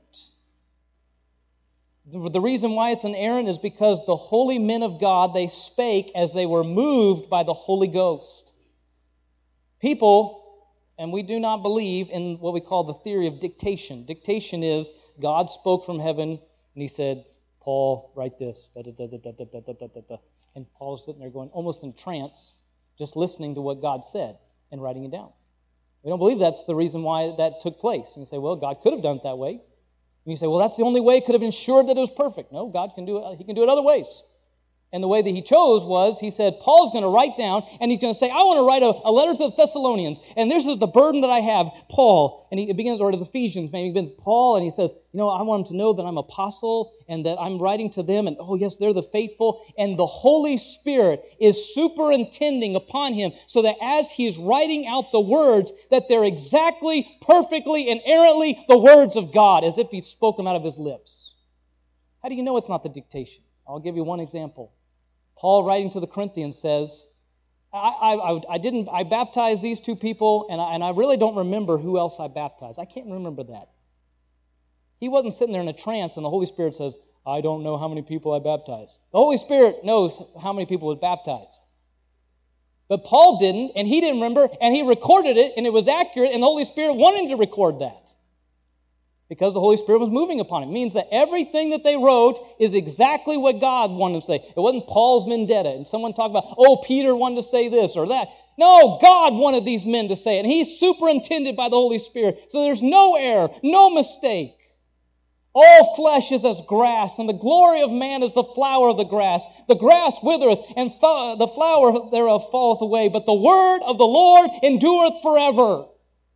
The, the reason why it's inerrant is because the holy men of God, they spake as they were moved by the Holy Ghost. People, and we do not believe in what we call the theory of dictation. Dictation is God spoke from heaven and He said, Paul, write this. Da, da, da, da, da, da, da, da, da. And Paul's sitting there going almost in trance, just listening to what God said and writing it down. We don't believe that's the reason why that took place. And you say, well, God could have done it that way. And you say, well, that's the only way it could have ensured that it was perfect. No, God can do it. He can do it other ways. And the way that He chose was, He said, Paul's going to write down, and he's going to say, I want to write a, a letter to the Thessalonians, and this is the burden that I have, Paul. And he begins, or to the Ephesians, maybe he begins, Paul, and he says, you know, I want them to know that I'm apostle, and that I'm writing to them, and oh, yes, they're the faithful. And the Holy Spirit is superintending upon him, so that as he's writing out the words, that they're exactly, perfectly, inerrantly the words of God, as if He spoke them out of His lips. How do you know it's not the dictation? I'll give you one example. Paul, writing to the Corinthians, says, I, I, I didn't. I baptized these two people, and I, and I really don't remember who else I baptized. I can't remember that. He wasn't sitting there in a trance, and the Holy Spirit says, I don't know how many people I baptized. The Holy Spirit knows how many people was baptized. But Paul didn't, and he didn't remember, and he recorded it, and it was accurate, and the Holy Spirit wanted to record that. Because the Holy Spirit was moving upon him. It means that everything that they wrote is exactly what God wanted to say. It wasn't Paul's vendetta. And someone talked about, oh, Peter wanted to say this or that. No, God wanted these men to say it, and He's superintended by the Holy Spirit. So there's no error, no mistake. All flesh is as grass, and the glory of man is the flower of the grass. The grass withereth, and th- the flower thereof falleth away, but the word of the Lord endureth forever.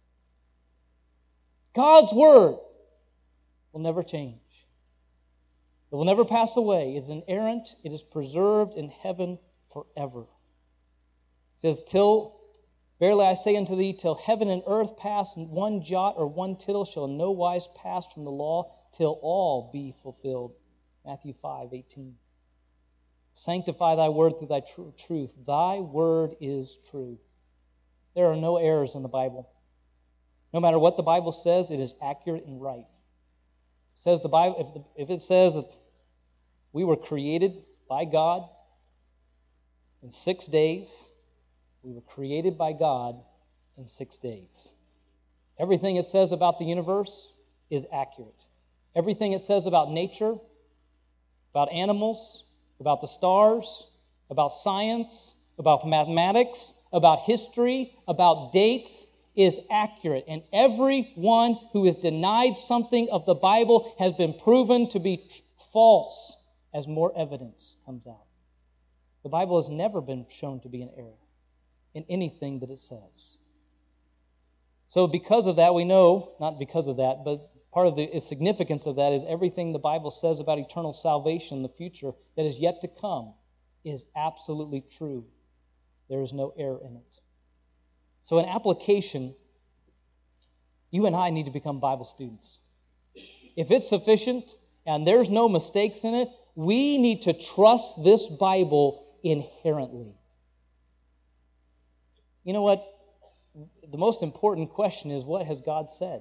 God's word will never change. It will never pass away. It is inerrant. It is preserved in heaven forever. It says, till, verily I say unto thee, till heaven and earth pass, one jot or one tittle shall in no wise pass from the law, till all be fulfilled. Matthew five eighteen. Sanctify thy word through thy tr- truth. Thy word is truth. There are no errors in the Bible. No matter what the Bible says, it is accurate and right. It says the Bible, if, the, if it says that we were created by God in six days, we were created by God in six days. Everything it says about the universe is accurate. Everything it says about nature, about animals, about the stars, about science, about mathematics, about history, about dates, is accurate. And everyone who has denied something of the Bible has been proven to be t- false as more evidence comes out. The Bible has never been shown to be an error in anything that it says. So because of that, we know, not because of that, but part of the significance of that is everything the Bible says about eternal salvation in the future that is yet to come is absolutely true. There is no error in it. So in application, you and I need to become Bible students. If it's sufficient and there's no mistakes in it, we need to trust this Bible inherently. You know what? The most important question is, what has God said?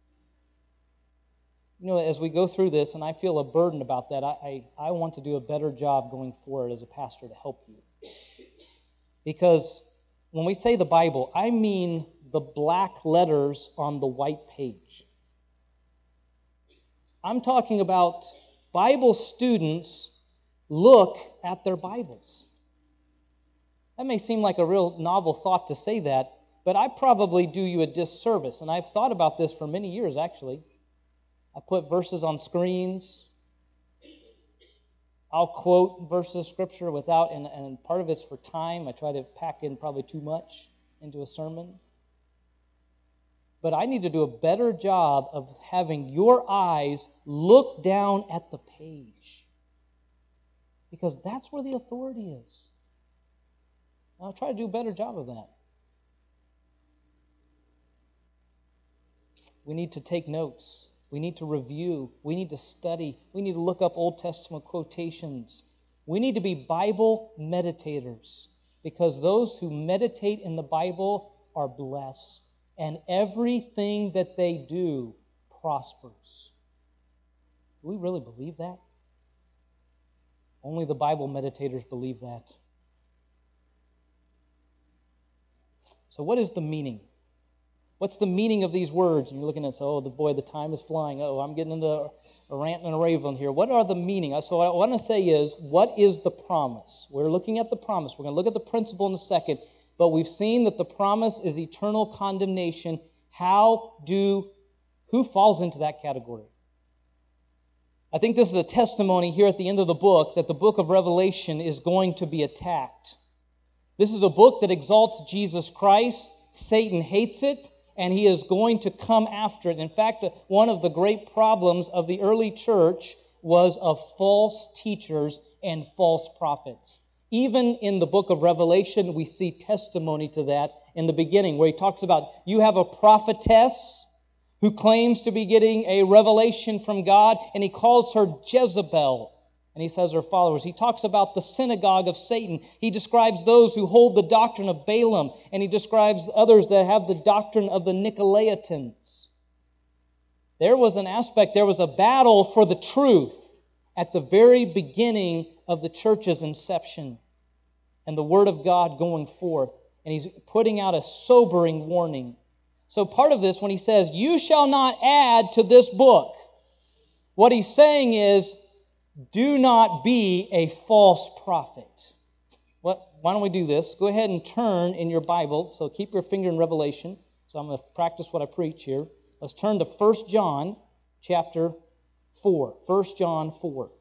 You know, as we go through this, and I feel a burden about that, I, I, I want to do a better job going forward as a pastor to help you. Because when we say the Bible, I mean the black letters on the white page. I'm talking about Bible students look at their Bibles. That may seem like a real novel thought to say that, but I probably do you a disservice. And I've thought about this for many years, actually. I put verses on screens. I'll quote verses of Scripture without, and, and part of it's for time. I try to pack in probably too much into a sermon. But I need to do a better job of having your eyes look down at the page. Because that's where the authority is. I'll try to do a better job of that. We need to take notes. We need to review. We need to study. We need to look up Old Testament quotations. We need to be Bible meditators, because those who meditate in the Bible are blessed, and everything that they do prospers. Do we really believe that? Only the Bible meditators believe that. So what is the meaning? What's the meaning of these words? And you're looking at, oh, the boy, the time is flying. Oh, I'm getting into a rant and a rave here. What are the meaning? So what I want to say is, what is the promise? We're looking at the promise. We're going to look at the principle in a second. But we've seen that the promise is eternal condemnation. How do, who falls into that category? I think this is a testimony here at the end of the book that the book of Revelation is going to be attacked. This is a book that exalts Jesus Christ. Satan hates it, and he is going to come after it. In fact, one of the great problems of the early church was of false teachers and false prophets. Even in the book of Revelation, we see testimony to that in the beginning, where he talks about, you have a prophetess who claims to be getting a revelation from God, and he calls her Jezebel. And he says her followers. He talks about the synagogue of Satan. He describes those who hold the doctrine of Balaam, and he describes others that have the doctrine of the Nicolaitans. There was an aspect, there was a battle for the truth at the very beginning of the church's inception and the Word of God going forth. And he's putting out a sobering warning. So part of this, when he says, you shall not add to this book, what he's saying is, do not be a false prophet. What, why don't we do this? Go ahead and turn in your Bible. So keep your finger in Revelation. So I'm going to practice what I preach here. Let's turn to First John chapter four. First John four.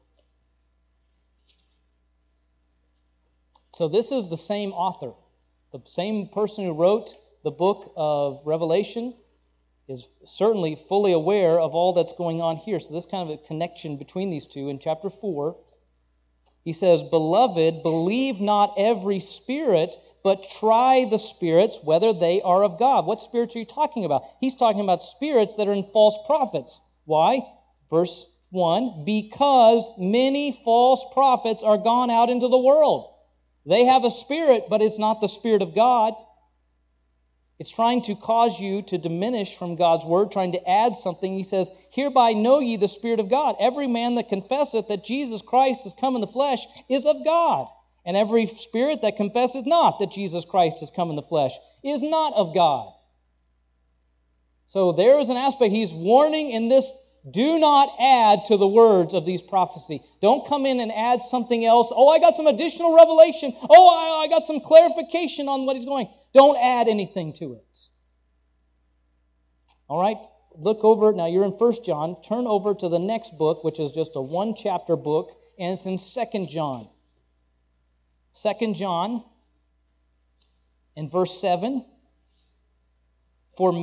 So this is the same author. The same person who wrote the book of Revelation is certainly fully aware of all that's going on here. So this kind of a connection between these two. In chapter four, he says, "Beloved, believe not every spirit, but try the spirits whether they are of God." What spirits are you talking about? He's talking about spirits that are in false prophets. Why? Verse one, "Because many false prophets are gone out into the world." They have a spirit, but it's not the Spirit of God. It's trying to cause you to diminish from God's word, trying to add something. He says, "Hereby know ye the Spirit of God. Every man that confesseth that Jesus Christ is come in the flesh is of God. And every spirit that confesseth not that Jesus Christ is come in the flesh is not of God." So there is an aspect. He's warning in this, do not add to the words of these prophecy. Don't come in and add something else. Oh, I got some additional revelation. Oh, I, I got some clarification on what he's going. Don't add anything to it. All right, look over. Now you're in First John. Turn over to the next book, which is just a one-chapter book, and it's in Second John. Second John, in verse seven. For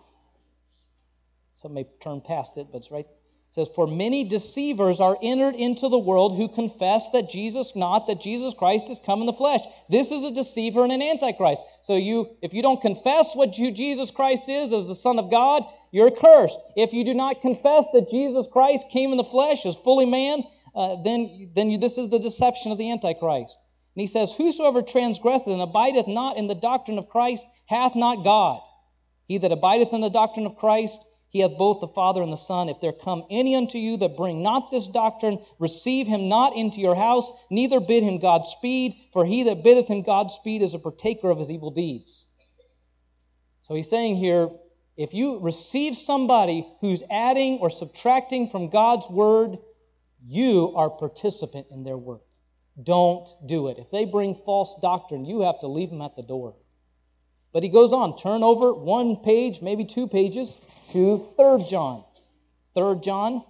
Some may turn past it, but it's right. It says, "For many deceivers are entered into the world who confess that Jesus not, that Jesus Christ is come in the flesh." This is a deceiver and an antichrist. So you, if you don't confess what you, Jesus Christ is as the Son of God, you're cursed. If you do not confess that Jesus Christ came in the flesh as fully man, uh, then, then you, this is the deception of the antichrist. And he says, "Whosoever transgresseth and abideth not in the doctrine of Christ hath not God. He that abideth in the doctrine of Christ, he hath both the Father and the Son. If there come any unto you that bring not this doctrine, receive him not into your house, neither bid him Godspeed, for he that biddeth him Godspeed is a partaker of his evil deeds." So he's saying here, if you receive somebody who's adding or subtracting from God's word, you are participant in their work. Don't do it. If they bring false doctrine, you have to leave them at the door. But he goes on, turn over one page, maybe two pages, to Third John. Third John,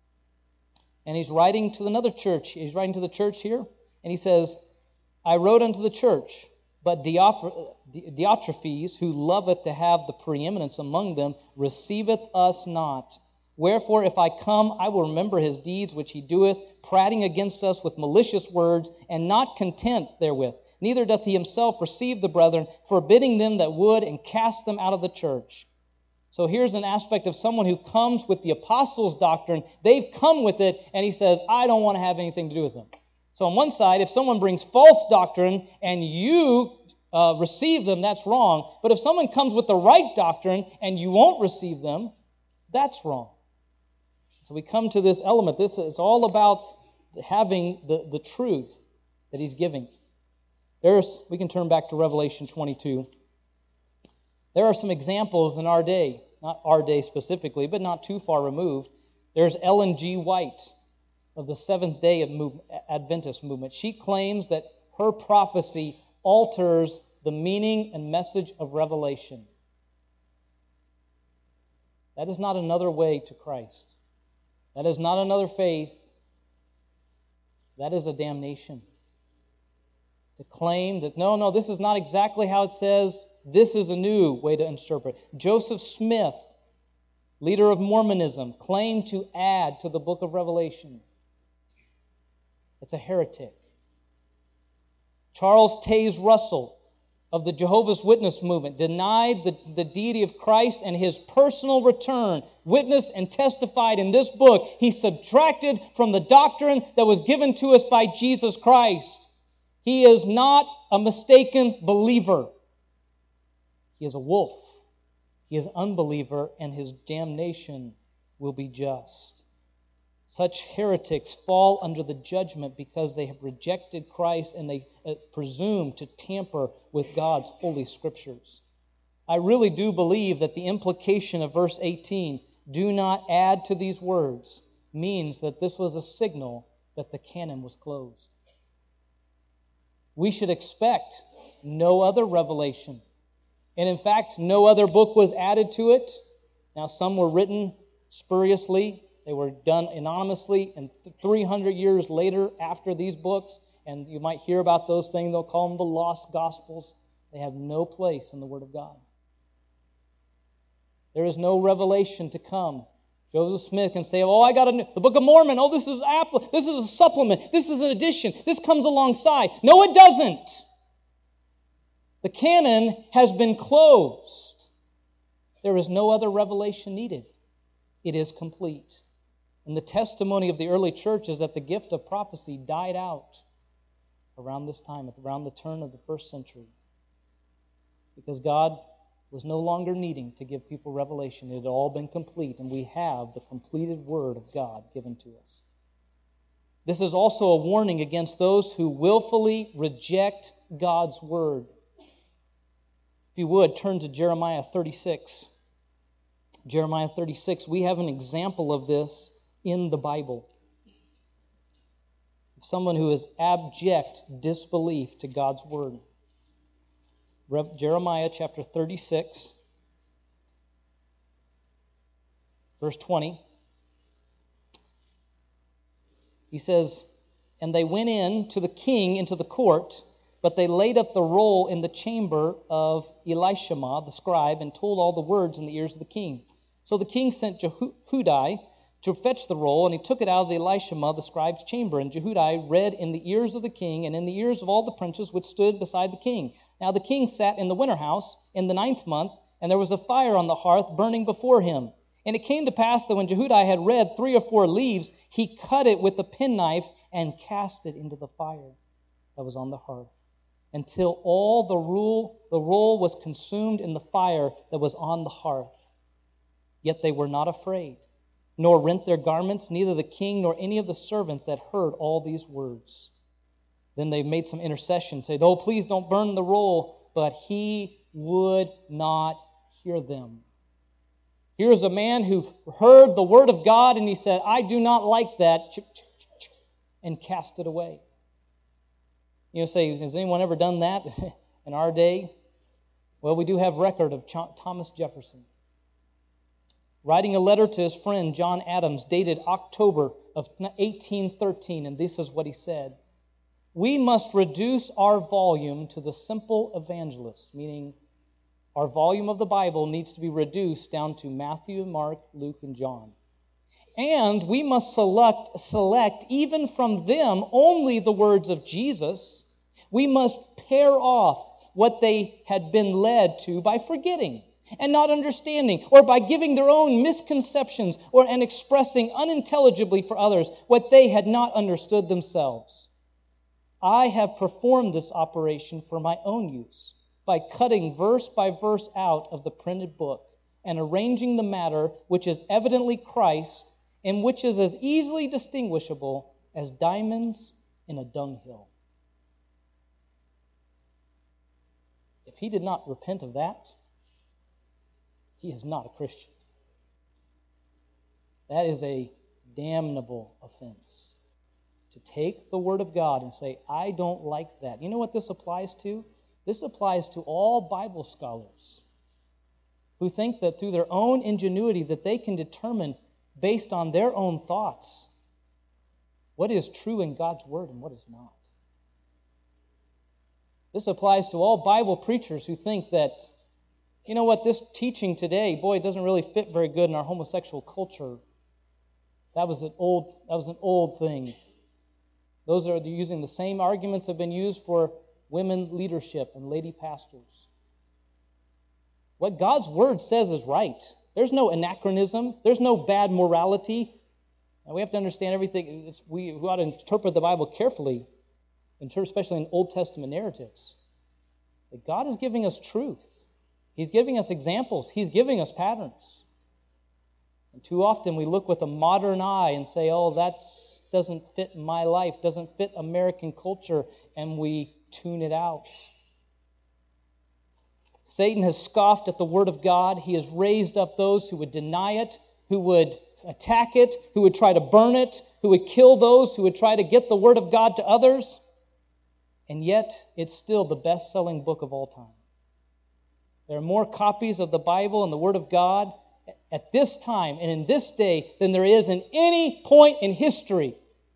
and he's writing to another church. He's writing to the church here, and he says, "I wrote unto the church, but Diotrephes, who loveth to have the preeminence among them, receiveth us not. Wherefore, if I come, I will remember his deeds which he doeth, prating against us with malicious words, and not content therewith. Neither doth he himself receive the brethren, forbidding them that would, and cast them out of the church." So here's an aspect of someone who comes with the apostles' doctrine. They've come with it, and he says, "I don't want to have anything to do with them." So on one side, if someone brings false doctrine and you uh, receive them, that's wrong. But if someone comes with the right doctrine and you won't receive them, that's wrong. So we come to this element. This is all about having the, the truth that he's giving. There's, we can turn back to Revelation twenty-two. There are some examples in our day, not our day specifically, but not too far removed. There's Ellen G. White of the Seventh-day Adventist movement. She claims that her prophecy alters the meaning and message of Revelation. That is not another way to Christ. That is not another faith. That is a damnation. To claim that, no, no, this is not exactly how it says, this is a new way to interpret. Joseph Smith, leader of Mormonism, claimed to add to the book of Revelation. It's a heretic. Charles Taze Russell of the Jehovah's Witness movement denied the, the deity of Christ and his personal return, witnessed and testified in this book. He subtracted from the doctrine that was given to us by Jesus Christ. He is not a mistaken believer. He is a wolf. He is an unbeliever, and his damnation will be just. Such heretics fall under the judgment because they have rejected Christ and they uh, presume to tamper with God's holy scriptures. I really do believe that the implication of verse eighteen, "do not add to these words," means that this was a signal that the canon was closed. we should expect no other revelation. And in fact, no other book was added to it. Now, some were written spuriously. They were done anonymously, and three hundred years later after these books, and you might hear about those things, they'll call them the lost gospels. They have no place in the Word of God. There is no revelation to come. Joseph Smith can say, oh, I got a new, the Book of Mormon. Oh, this is Apple. This is a supplement. This is an addition. This comes alongside. No, it doesn't. The canon has been closed. There is no other revelation needed. It is complete. And the testimony of the early church is that the gift of prophecy died out around this time, around the turn of the first century. Because God was no longer needing to give people revelation. It had all been complete, and we have the completed Word of God given to us. This is also a warning against those who willfully reject God's Word. If you would, turn to Jeremiah thirty-six. Jeremiah thirty-six, we have an example of this in the Bible. Someone who is abject disbelief to God's Word. Jeremiah chapter thirty-six, verse twenty. He says, and they went in to the king into the court, but they laid up the roll in the chamber of Elishama, the scribe, and told all the words in the ears of the king. So the king sent Jehudi to fetch the roll, and he took it out of the Elishama, the scribe's chamber. And Jehudi read in the ears of the king and in the ears of all the princes which stood beside the king. Now the king sat in the winter house in the ninth month, and there was a fire on the hearth burning before him. And it came to pass that when Jehudi had read three or four leaves, he cut it with a penknife and cast it into the fire that was on the hearth, until all the roll, the roll was consumed in the fire that was on the hearth. Yet they were not afraid, nor rent their garments, neither the king nor any of the servants that heard all these words. Then they made some intercession, said, oh, please don't burn the roll. But he would not hear them. Here is a man who heard the word of God, and he said, I do not like that, and cast it away. You know, say, has anyone ever done that in our day? Well, we do have record of Thomas Jefferson writing a letter to his friend John Adams, dated October of eighteen thirteen, and this is what he said. We must reduce our volume to the simple evangelist, meaning our volume of the Bible needs to be reduced down to Matthew, Mark, Luke, and John. And we must select, select even from them only the words of Jesus. We must pare off what they had been led to by forgetting and not understanding, or by giving their own misconceptions or and expressing unintelligibly for others what they had not understood themselves. I have performed this operation for my own use by cutting verse by verse out of the printed book and arranging the matter which is evidently Christ and which is as easily distinguishable as diamonds in a dunghill. If he did not repent of that, he is not a Christian. That is a damnable offense. To take the Word of God and say, I don't like that. You know what this applies to? This applies to all Bible scholars who think that through their own ingenuity that they can determine based on their own thoughts what is true in God's Word and what is not. This applies to all Bible preachers who think that, you know what, this teaching today, boy, it doesn't really fit very good in our homosexual culture. That was an old, that was an old thing. Those are using the same arguments that have been used for women leadership and lady pastors. What God's Word says is right. There's no anachronism. There's no bad morality. And we have to understand everything. It's, we, we ought to interpret the Bible carefully, especially in Old Testament narratives. But God is giving us truth. He's giving us examples. He's giving us patterns. And too often we look with a modern eye and say, oh, that doesn't fit my life, doesn't fit American culture, and we tune it out. Satan has scoffed at the Word of God. He has raised up those who would deny it, who would attack it, who would try to burn it, who would kill those who would try to get the Word of God to others. and yet it's still the best-selling book of all time. There are more copies of the Bible and the Word of God at this time and in this day than there is in any point in history.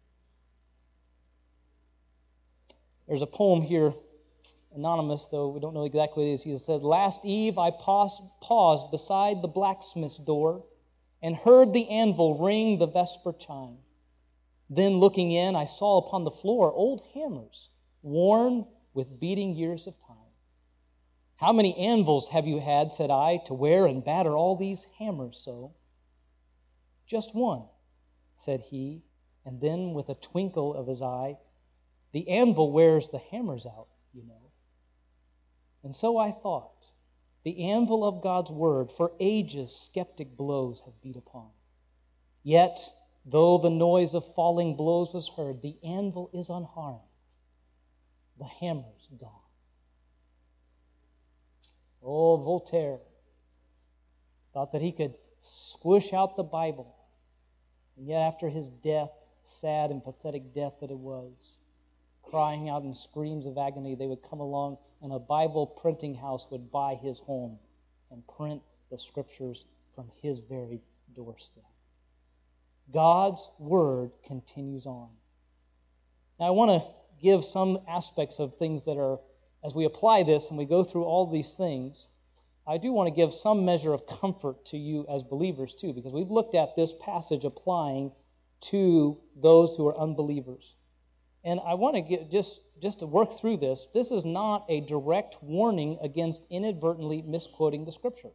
There's a poem here, anonymous, though we don't know exactly what it is. He says, "Last eve I paused, paused beside the blacksmith's door and heard the anvil ring the vesper chime. Then looking in, I saw upon the floor old hammers, worn with beating years of time. 'How many anvils have you had,' said I, 'to wear and batter all these hammers so?' 'Just one,' said he, and then with a twinkle of his eye, 'The anvil wears the hammers out, you know.' And so I thought, the anvil of God's word for ages skeptic blows have beat upon. Yet, though the noise of falling blows was heard, the anvil is unharmed, the hammer's gone." Oh, Voltaire thought that he could squish out the Bible, and yet after his death, sad and pathetic death that it was, crying out in screams of agony, they would come along and a Bible printing house would buy his home and print the Scriptures from his very doorstep. God's Word continues on. Now, I want to give some aspects of things that are, as we apply this and we go through all these things, I do want to give some measure of comfort to you as believers too, because we've looked at this passage applying to those who are unbelievers. And I want to get just, just to work through this. This is not a direct warning against inadvertently misquoting the Scripture.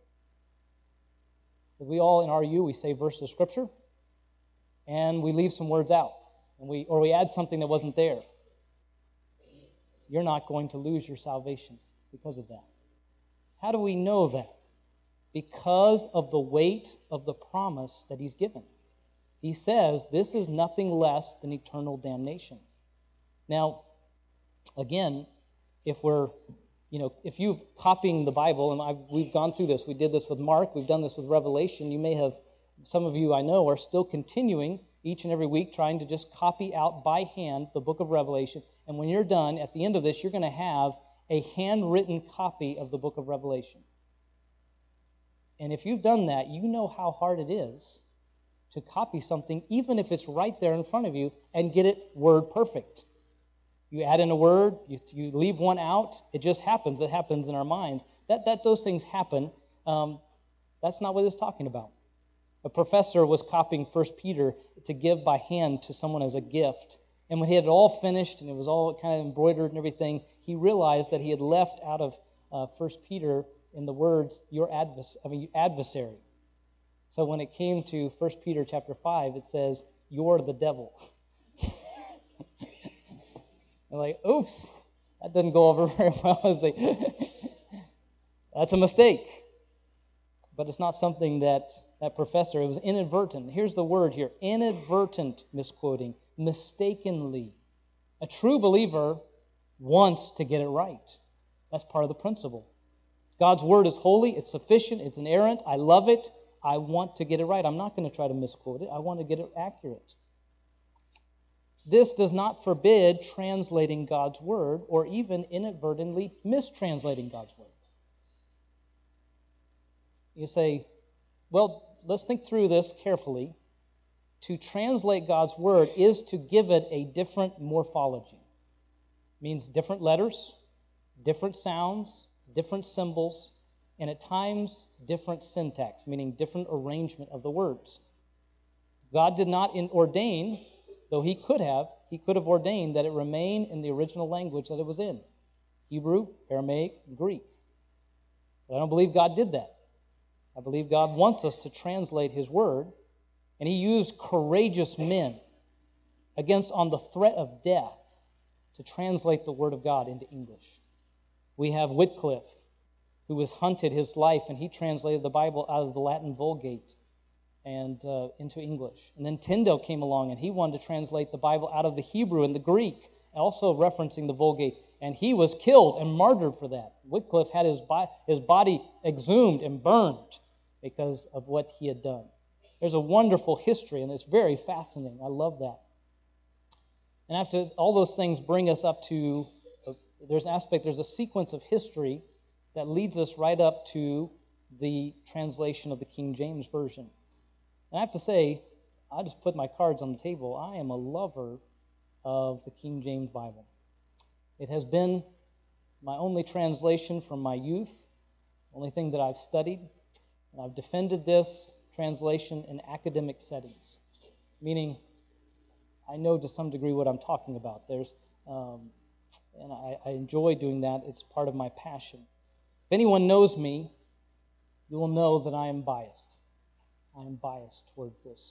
We all in R U, we say verse of Scripture, and we leave some words out, and we or we add something that wasn't there. You're not going to lose your salvation because of that. How do we know that? Because of the weight of the promise that He's given. He says this is nothing less than eternal damnation. Now, again, if we're, you know, if you've copying the Bible, and I've, we've gone through this, we did this with Mark, we've done this with Revelation, you may have, some of you I know are still continuing each and every week trying to just copy out by hand the book of Revelation, and when you're done, at the end of this, you're going to have a handwritten copy of the book of Revelation. And if you've done that, you know how hard it is to copy something, even if it's right there in front of you, and get it word perfect. You add in a word, you, you leave one out, it just happens. It happens in our minds. That, that those things happen. Um, that's not what it's talking about. A professor was copying First Peter to give by hand to someone as a gift. And when he had it all finished and it was all kind of embroidered and everything, he realized that he had left out of uh, First Peter in the words, your advers- I mean, adversary. So when it came to First Peter chapter five, it says, you're the devil. I'm like, oops, that doesn't go over very well. I was like, that's a mistake. But it's not something that that professor, it was inadvertent. Here's the word here, inadvertent misquoting, mistakenly. A true believer wants to get it right. That's part of the principle. God's word is holy, it's sufficient, it's inerrant. I love it. I want to get it right. I'm not going to try to misquote it. I want to get it accurate. This does not forbid translating God's word or even inadvertently mistranslating God's word. You say, well, let's think through this carefully. To translate God's word is to give it a different morphology. It means different letters, different sounds, different symbols, and at times different syntax, meaning different arrangement of the words. God did not ordain, though He could have, He could have ordained that it remain in the original language that it was in, Hebrew, Aramaic, and Greek. But I don't believe God did that. I believe God wants us to translate His word, and He used courageous men against on the threat of death to translate the word of God into English. We have Wycliffe, who was hunted his life, and he translated the Bible out of the Latin Vulgate and uh, into English. And then Tyndale came along, and he wanted to translate the Bible out of the Hebrew and the Greek, also referencing the Vulgate, and he was killed and martyred for that. Wycliffe had his, bi- his body exhumed and burned because of what he had done. There's a wonderful history, and it's very fascinating. I love that. And after all those things bring us up to there's an aspect, there's a sequence of history that leads us right up to the translation of the King James Version. And I have to say, I just put my cards on the table. I am a lover of the King James Bible. It has been my only translation from my youth, only thing that I've studied, and I've defended this translation in academic settings, meaning I know to some degree what I'm talking about. There's, um, and I, I enjoy doing that. It's part of my passion. If anyone knows me, you will know that I am biased. I am biased towards this.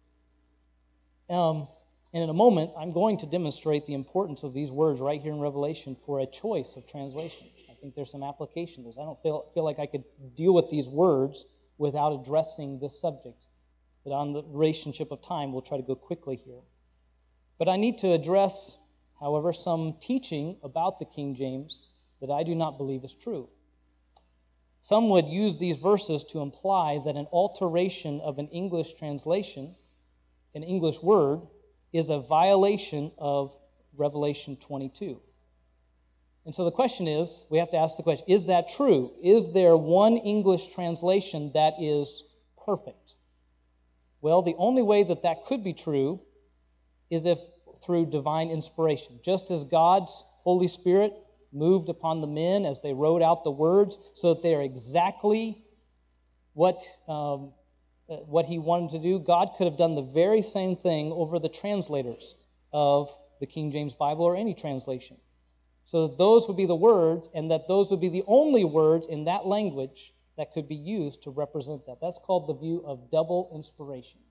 Um, and in a moment, I'm going to demonstrate the importance of these words right here in Revelation for a choice of translation. I think there's some application to this. I don't feel, feel like I could deal with these words without addressing this subject. But on the relationship of time, we'll try to go quickly here. But I need to address, however, some teaching about the King James that I do not believe is true. Some would use these verses to imply that an alteration of an English translation, an English word, is a violation of Revelation twenty-two. And so the question is, we have to ask the question, is that true? Is there one English translation that is perfect? Well, the only way that that could be true is if through divine inspiration. Just as God's Holy Spirit moved upon the men as they wrote out the words so that they are exactly what, um, what he wanted to do, God could have done the very same thing over the translators of the King James Bible or any translation. So that those would be the words, and that those would be the only words in that language that could be used to represent that. That's called the view of double inspiration.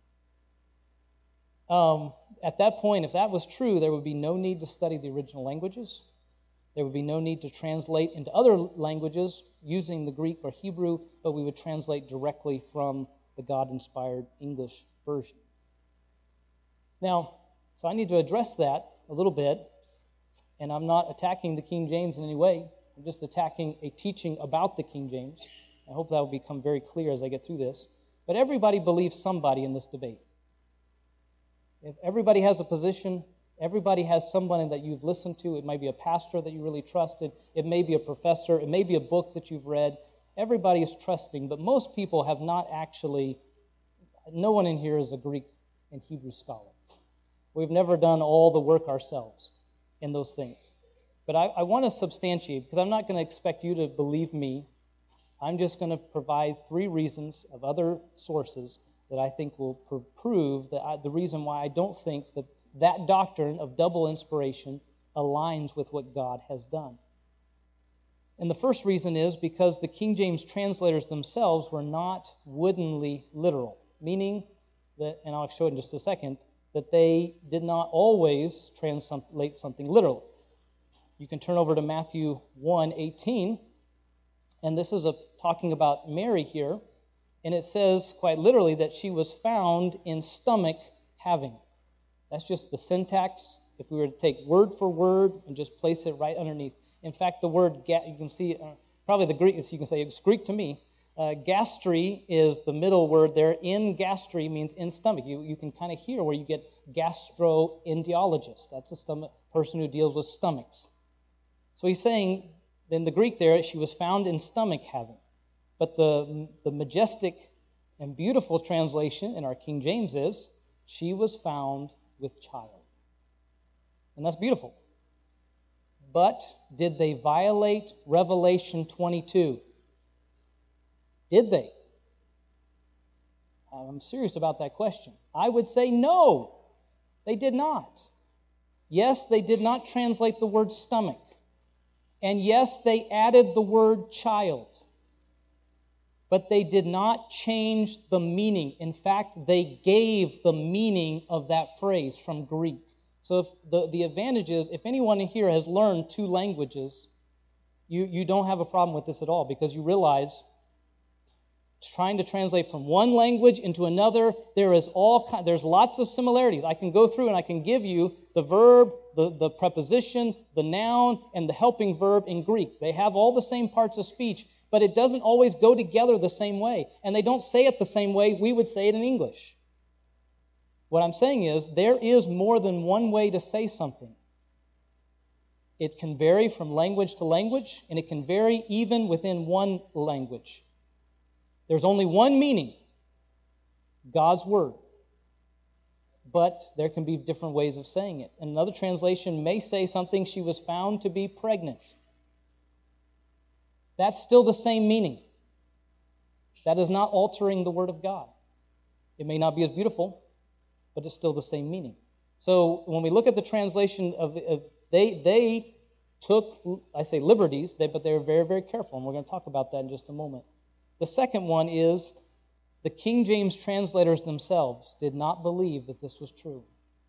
Um, at that point, if that was true, there would be no need to study the original languages. There would be no need to translate into other languages using the Greek or Hebrew, but we would translate directly from the God-inspired English version. Now, so I need to address that a little bit, and I'm not attacking the King James in any way. I'm just attacking a teaching about the King James. I hope that will become very clear as I get through this. But everybody believes somebody in this debate. If everybody has a position, everybody has somebody that you've listened to. It might be a pastor that you really trusted. It may be a professor. It may be a book that you've read. Everybody is trusting, but most people have not actually, no one in here is a Greek and Hebrew scholar. We've never done all the work ourselves in those things. But I, I want to substantiate, because I'm not going to expect you to believe me. I'm just going to provide three reasons of other sources that I think will pr- prove that I, the reason why I don't think that that doctrine of double inspiration aligns with what God has done. And the first reason is because the King James translators themselves were not woodenly literal, meaning that, and I'll show it in just a second, that they did not always translate something literally. You can turn over to Matthew one eighteen, and this is a, talking about Mary here, and it says quite literally that she was found in stomach having. That's just the syntax. If we were to take word for word and just place it right underneath. In fact, the word, you can see, uh, probably the Greek, you can say it's Greek to me. Uh, gastri is the middle word there. In gastri means in stomach. You, you can kind of hear where you get gastroenterologist. That's a stomach person who deals with stomachs. So he's saying, in the Greek there, she was found in stomach having. But the, the majestic and beautiful translation in our King James is, she was found with child. And that's beautiful. But did they violate Revelation twenty-two? Did they? I'm serious about that question. I would say no, they did not. Yes, they did not translate the word stomach. And yes, they added the word child. But they did not change the meaning. In fact, they gave the meaning of that phrase from Greek. So if the, the advantage is, if anyone here has learned two languages, you, you don't have a problem with this at all, because you realize trying to translate from one language into another, there is all there's lots of similarities. I can go through and I can give you the verb, the, the preposition, the noun, and the helping verb in Greek. They have all the same parts of speech, but it doesn't always go together the same way. And they don't say it the same way we would say it in English. What I'm saying is, there is more than one way to say something. It can vary from language to language, and it can vary even within one language. There's only one meaning, God's Word. But there can be different ways of saying it. Another translation may say something, she was found to be pregnant. That's still the same meaning. That is not altering the Word of God. It may not be as beautiful, but it's still the same meaning. So when we look at the translation of, of they they took, I say liberties, they, but they were very, very careful, and we're going to talk about that in just a moment. The second one is the King James translators themselves did not believe that this was true.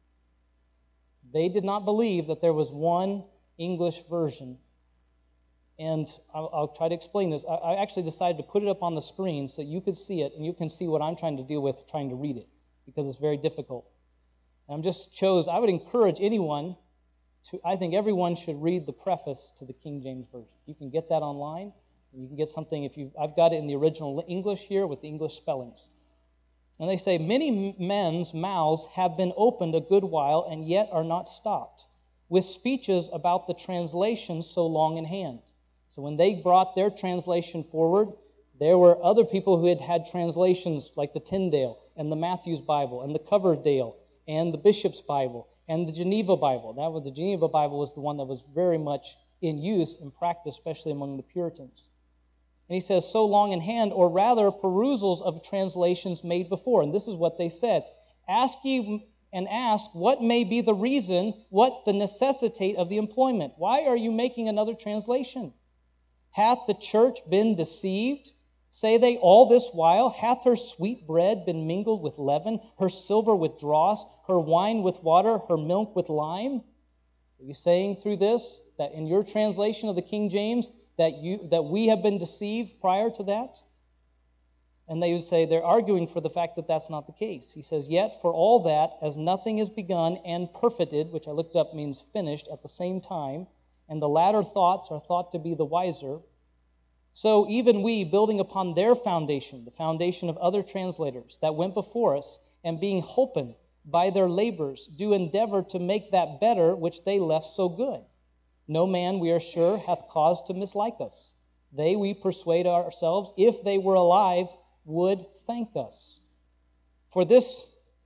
They did not believe that there was one English version. And I'll, I'll try to explain this. I, I actually decided to put it up on the screen so you could see it, and you can see what I'm trying to deal with trying to read it, because it's very difficult. And I'm just chose, I would encourage anyone to, I think everyone should read the preface to the King James Version. You can get that online. You can get something if you. I've got it in the original English here with the English spellings. And they say, many men's mouths have been opened a good while and yet are not stopped, with speeches about the translations so long in hand. So when they brought their translation forward, there were other people who had had translations like the Tyndale and the Matthew's Bible and the Coverdale and the Bishop's Bible and the Geneva Bible. That was the Geneva Bible was the one that was very much in use and practice, especially among the Puritans. And he says, so long in hand, or rather perusals of translations made before. And this is what they said. Ask ye and ask, what may be the reason, what the necessitate of the employment? Why are you making another translation? Hath the church been deceived? Say they all this while, hath her sweet bread been mingled with leaven, her silver with dross, her wine with water, her milk with lime? Are you saying through this that in your translation of the King James that you that we have been deceived prior to that? And they would say they're arguing for the fact that that's not the case. He says, yet for all that, as nothing is begun and perfected, which I looked up means finished at the same time, and the latter thoughts are thought to be the wiser, so even we, building upon their foundation, the foundation of other translators that went before us, and being holpen by their labors, do endeavor to make that better which they left so good. No man, we are sure, hath cause to mislike us. They, we persuade ourselves, if they were alive, would thank us. For this,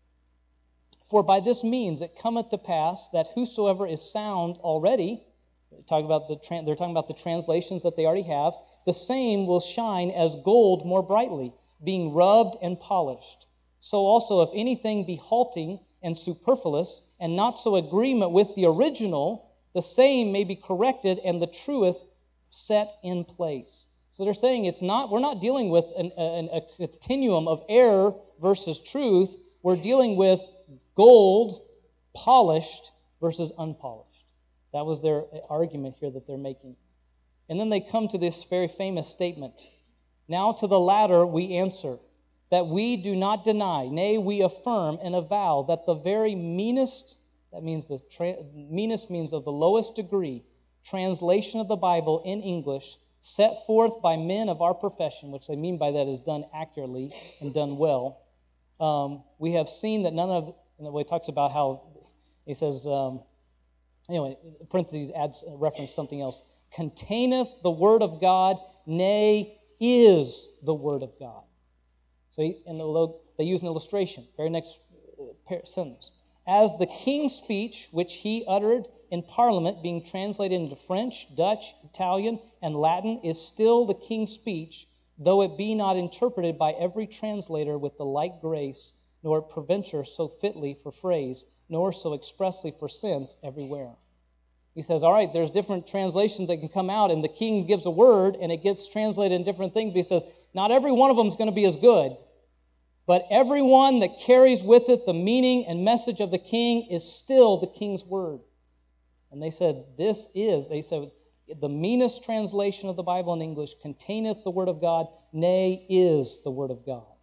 for by this means it cometh to pass that whosoever is sound already, talk about the they're talking about the translations that they already have, the same will shine as gold more brightly, being rubbed and polished. So also, if anything be halting and superfluous, and not so agreement with the original, the same may be corrected and the truth set in place. So they're saying it's not, we're not dealing with an, an, a continuum of error versus truth. We're dealing with gold, polished versus unpolished. That was their argument here that they're making. And then they come to this very famous statement. Now to the latter we answer, that we do not deny, nay, we affirm and avow that the very meanest, that means the tra- meanest means of the lowest degree, translation of the Bible in English, set forth by men of our profession, which they mean by that is done accurately and done well. Um, we have seen that none of, and the way he talks about how, he says, um, anyway, parentheses adds reference something else, containeth the word of God, nay, is the word of God. So he, and the, they use an illustration, very next sentence. As the king's speech, which he uttered in Parliament, being translated into French, Dutch, Italian, and Latin, is still the king's speech, though it be not interpreted by every translator with the like grace, nor preventure so fitly for phrase, nor so expressly for sense everywhere. He says, all right, there's different translations that can come out, and the king gives a word, and it gets translated in different things, but he says, not every one of them is going to be as good, but every one that carries with it the meaning and message of the king is still the king's word. And they said, this is, they said, the meanest translation of the Bible in English containeth the word of God, nay, is the word of God.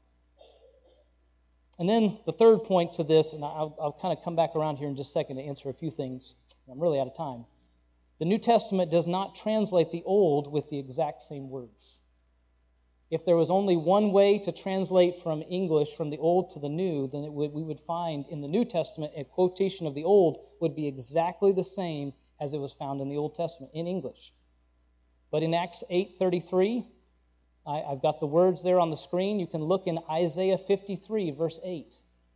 And then the third point to this, and I'll, I'll kind of come back around here in just a second to answer a few things. I'm really out of time. The New Testament does not translate the Old with the exact same words. If there was only one way to translate from English, from the Old to the New, then it would, we would find in the New Testament a quotation of the Old would be exactly the same as it was found in the Old Testament, in English. But in Acts eight thirty-three, I, I've got the words there on the screen. You can look in Isaiah fifty-three, verse eight.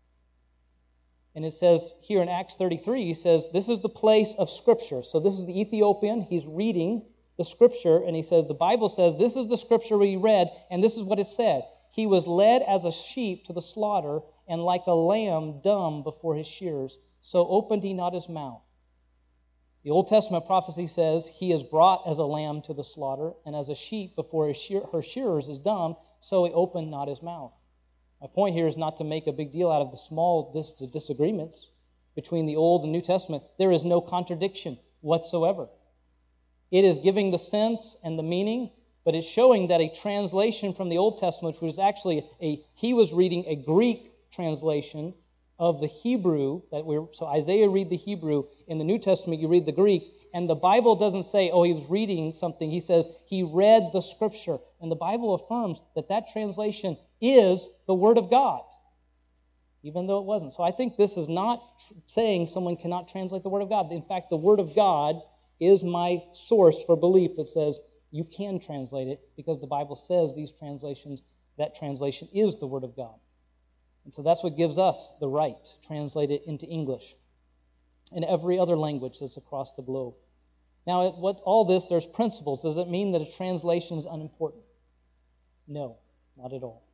And it says here in Acts thirty-three, he says, this is the place of Scripture. So this is the Ethiopian. He's reading the Scripture, and he says, the Bible says, this is the Scripture we read, and this is what it said. He was led as a sheep to the slaughter, and like a lamb dumb before his shearers, so opened he not his mouth. The Old Testament prophecy says, he is brought as a lamb to the slaughter, and as a sheep before his shear, her shearers is dumb, so he opened not his mouth. My point here is not to make a big deal out of the small dis- disagreements between the Old and New Testament. There is no contradiction whatsoever. It is giving the sense and the meaning, but it's showing that a translation from the Old Testament, which was actually a, he was reading a Greek translation of the Hebrew, that we're, so Isaiah read the Hebrew, in the New Testament you read the Greek, and the Bible doesn't say, oh, he was reading something. He says he read the Scripture, and the Bible affirms that that translation is the Word of God, even though it wasn't. So I think this is not tr- saying someone cannot translate the Word of God. In fact, the Word of God is my source for belief that says you can translate it because the Bible says these translations, that translation is the Word of God. And so that's what gives us the right to translate it into English and every other language that's across the globe. Now, what all this, there's principles. Does it mean that a translation is unimportant? No, not at all.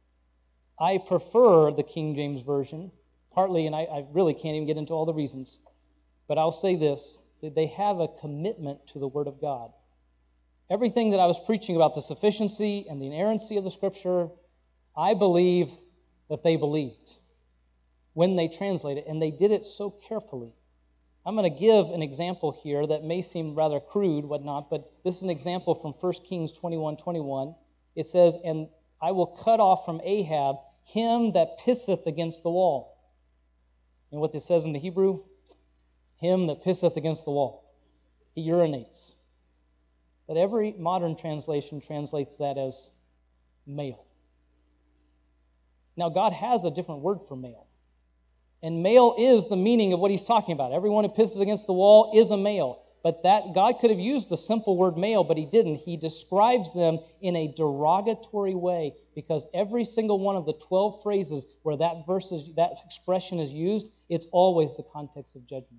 I prefer the King James Version, partly, and I, I really can't even get into all the reasons, but I'll say this, that they have a commitment to the Word of God. Everything that I was preaching about the sufficiency and the inerrancy of the Scripture, I believe that they believed when they translated, and they did it so carefully. I'm going to give an example here that may seem rather crude, whatnot, but this is an example from First Kings twenty-one twenty-one. It says, and I will cut off from Ahab him that pisseth against the wall. And what this says in the Hebrew? Him that pisseth against the wall. He urinates. But every modern translation translates that as male. Now, God has a different word for male. And male is the meaning of what he's talking about. Everyone who pisses against the wall is a male. But that God could have used the simple word male, but he didn't. He describes them in a derogatory way because every single one of the twelve phrases where that verse is, that expression is used, it's always the context of judgment.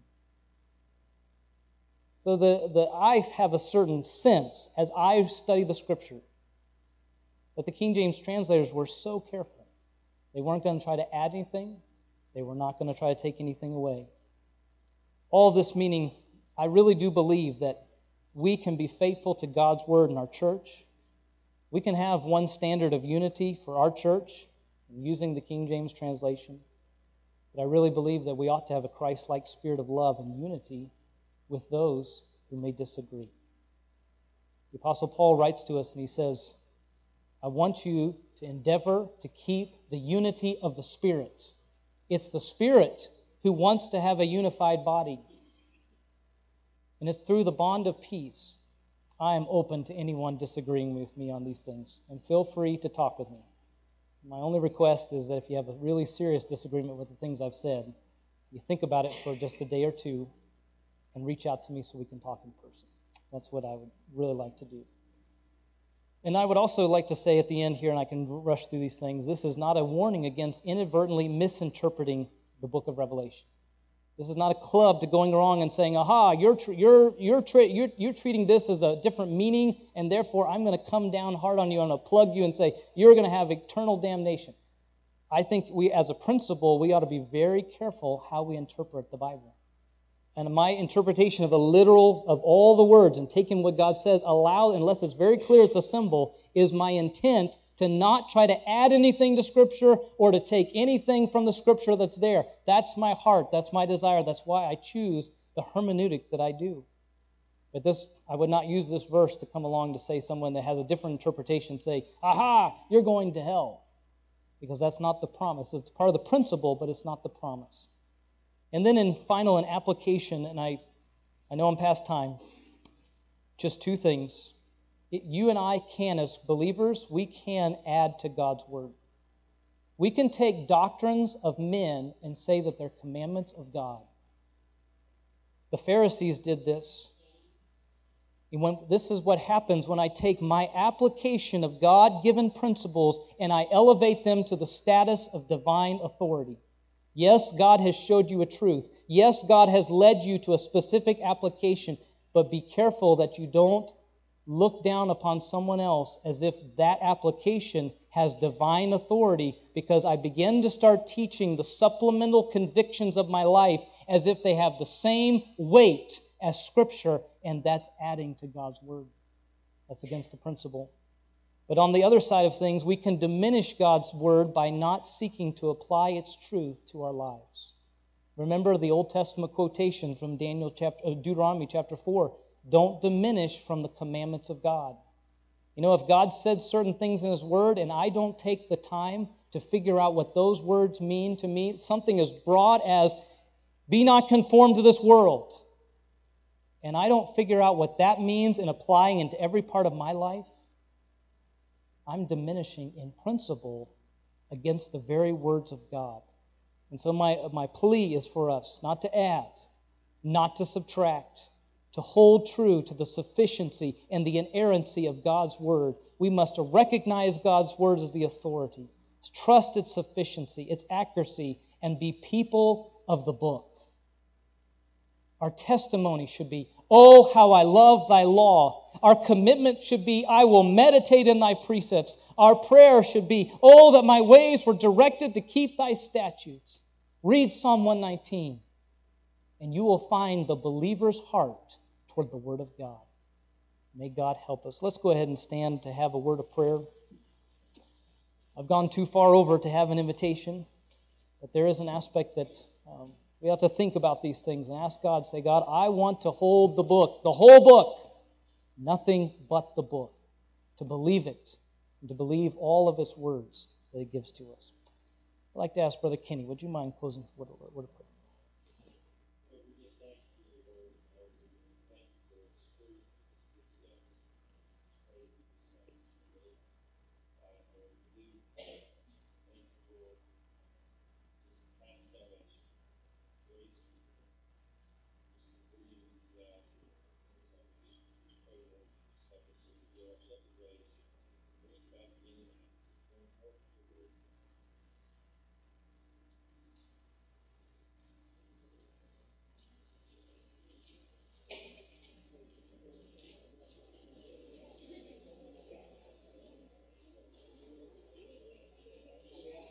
So the, the I have a certain sense as I study the Scripture. But the King James translators were so careful. They weren't going to try to add anything. They were not going to try to take anything away. All this meaning, I really do believe that we can be faithful to God's Word in our church. We can have one standard of unity for our church using the King James translation. But I really believe that we ought to have a Christ-like spirit of love and unity with those who may disagree. The Apostle Paul writes to us and he says, I want you to endeavor to keep the unity of the Spirit. It's the Spirit who wants to have a unified body. And it's through the bond of peace. I am open to anyone disagreeing with me on these things. And feel free to talk with me. My only request is that if you have a really serious disagreement with the things I've said, you think about it for just a day or two and reach out to me so we can talk in person. That's what I would really like to do. And I would also like to say at the end here, and I can rush through these things, this is not a warning against inadvertently misinterpreting the book of Revelation. This is not a club to going wrong and saying, aha, you're tr- you're you're, tra- you're you're treating this as a different meaning, and therefore I'm going to come down hard on you, I'm going to plug you and say, you're going to have eternal damnation. I think we, as a principle, we ought to be very careful how we interpret the Bible. And my interpretation of the literal of all the words and taking what God says aloud, unless it's very clear it's a symbol, is my intent to not try to add anything to Scripture or to take anything from the Scripture that's there. That's my heart. That's my desire. That's why I choose the hermeneutic that I do. But this, I would not use this verse to come along to say someone that has a different interpretation, say, aha, you're going to hell. Because that's not the promise. It's part of the principle, but it's not the promise. And then in final, an application, and I, I know I'm past time, just two things. It, you and I can, as believers, we can add to God's Word. We can take doctrines of men and say that they're commandments of God. The Pharisees did this. And when, this is what happens when I take my application of God-given principles and I elevate them to the status of divine authority. Yes, God has showed you a truth. Yes, God has led you to a specific application, but be careful that you don't look down upon someone else as if that application has divine authority, because I begin to start teaching the supplemental convictions of my life as if they have the same weight as Scripture, and that's adding to God's Word. That's against the principle. But on the other side of things, we can diminish God's Word by not seeking to apply its truth to our lives. Remember the Old Testament quotation from Daniel chapter, uh, Deuteronomy chapter four. Don't diminish from the commandments of God. You know, if God said certain things in His Word and I don't take the time to figure out what those words mean to me, something as broad as, be not conformed to this world, and I don't figure out what that means in applying into every part of my life, I'm diminishing in principle against the very words of God. And so my, my plea is for us not to add, not to subtract, to hold true to the sufficiency and the inerrancy of God's Word. We must recognize God's Word as the authority, trust its sufficiency, its accuracy, and be people of the book. Our testimony should be, oh, how I love thy law. Our commitment should be, I will meditate in thy precepts. Our prayer should be, oh, that my ways were directed to keep thy statutes. Read Psalm one nineteen, and you will find the believer's heart toward the Word of God. May God help us. Let's go ahead and stand to have a word of prayer. I've gone too far over to have an invitation, but there is an aspect that um, we have to think about these things and ask God, say, God, I want to hold the book, the whole book, nothing but the book, to believe it, and to believe all of its words that it gives to us. I'd like to ask Brother Kenny, would you mind closing with a word of prayer?